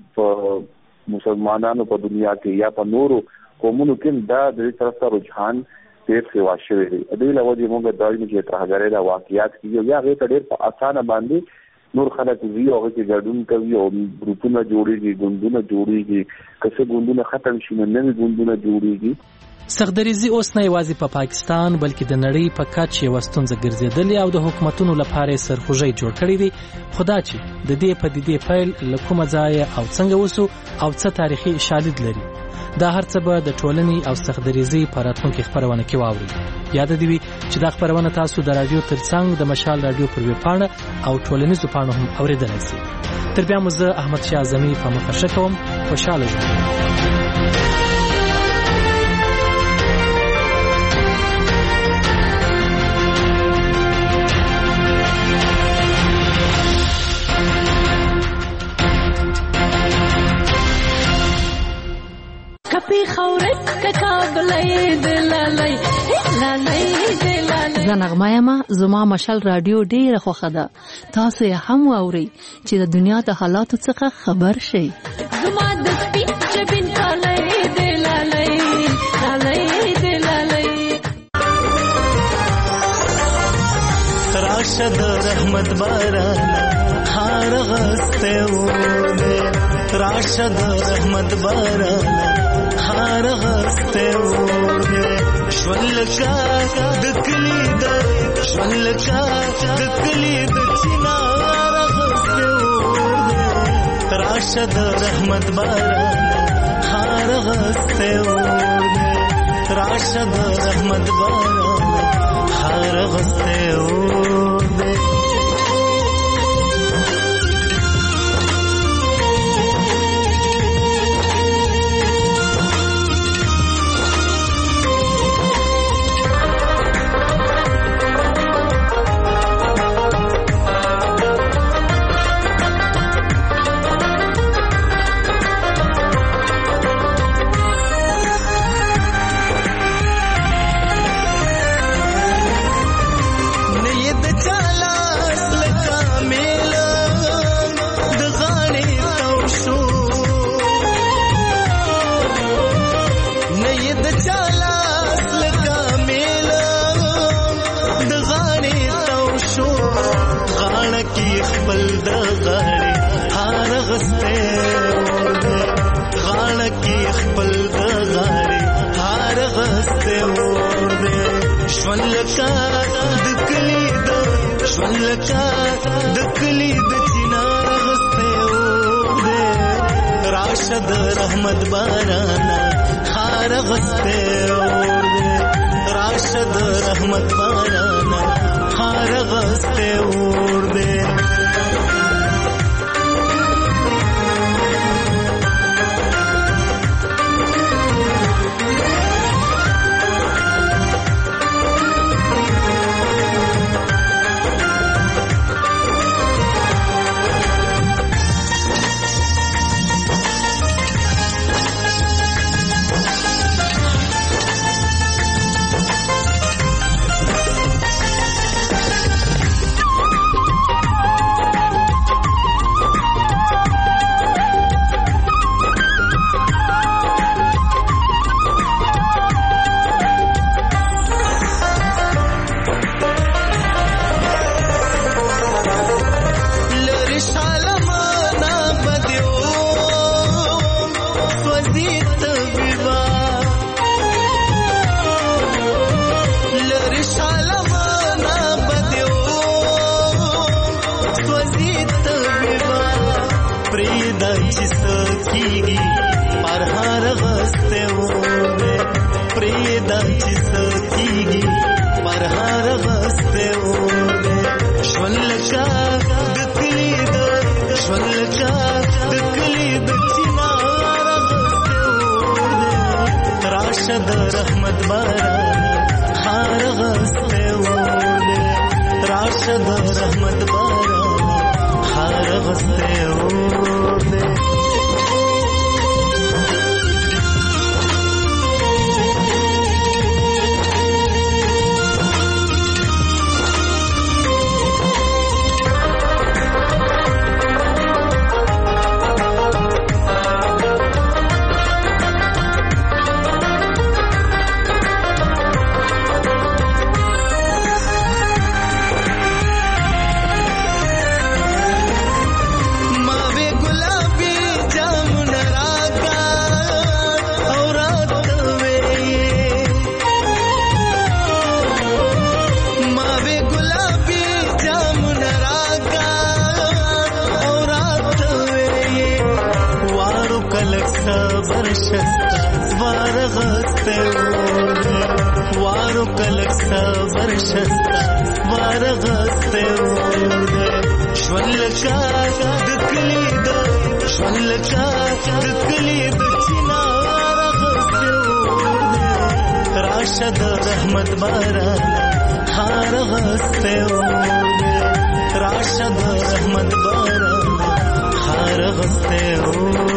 په مسلمانانو په دنیا کې یا په نورو قومونو کې دا د طرف ته رجحان ډېر ښه شوی دی. د دې لوجه موږ دا چې ترهګرۍ د واقعیت کې یا هغه ډېر په اسانه باندې نور خلک وی او چې ګډون کوي او ګروپونه جوړيږي، ګوندونه جوړيږي. کله ګوندونه ختم شي نو نوي ګوندونه جوړيږي. سختدریزي اوس نه یوازې په پاکستان بلکې د نړۍ په کچه یو ستونزه ګرځېدلې او د حکومتونو لپاره سرخوږی جوړ کړی دی. خدا چې د دې پدیدې پیل له کومه ځایه او څنګه وسو او څه تاریخي شالید لري، دا هر څه به د ټولنې او سختدریزي په راتلونکي خپرونه کې واوري. یاد دې وي چې دا خپرونه تاسو د رادیو ترڅنګ د مشال رادیو پر ویبپاڼه او ټولنیزو پاڼو هم اوریدلای شئ. تر بیا مو زه احمد شاه اعظمي په مخه ښه کوم. خوشاله ژوند. کپی خورت ککابلې دلالای زنغمایما زما مشال رادیو ډیره خوښه ده. تاسو یې هم واورئ چې د دنیا د حالاتو څخه خبر شئ. زما د سپین جبین کالای دی لالای لالای دی لالای. راشد رحمت باران هار غسته ونه راشد رحمت باران هار غسته ونه شولکا دکلی د شولکا دکلی د چنار غسته ونه راشد رحمت باران هار غسته ونه راشد رحمت باران هار غسته ونه. رحمت بارانا خار غسته اور دے راشد رحمت بارانا خار غسته اور دے. رحمت بارانا خار غسته ونه راشد رحمت بارانا خار غسته ونه. وارو کلک صبر شستا وارغسته ونه شولکا دکلی د شولکا دکلی د چنار غسته ونه راشد رحمت بارانا خار غسته ونه راشد رحمت بارانا خار غسته ونه.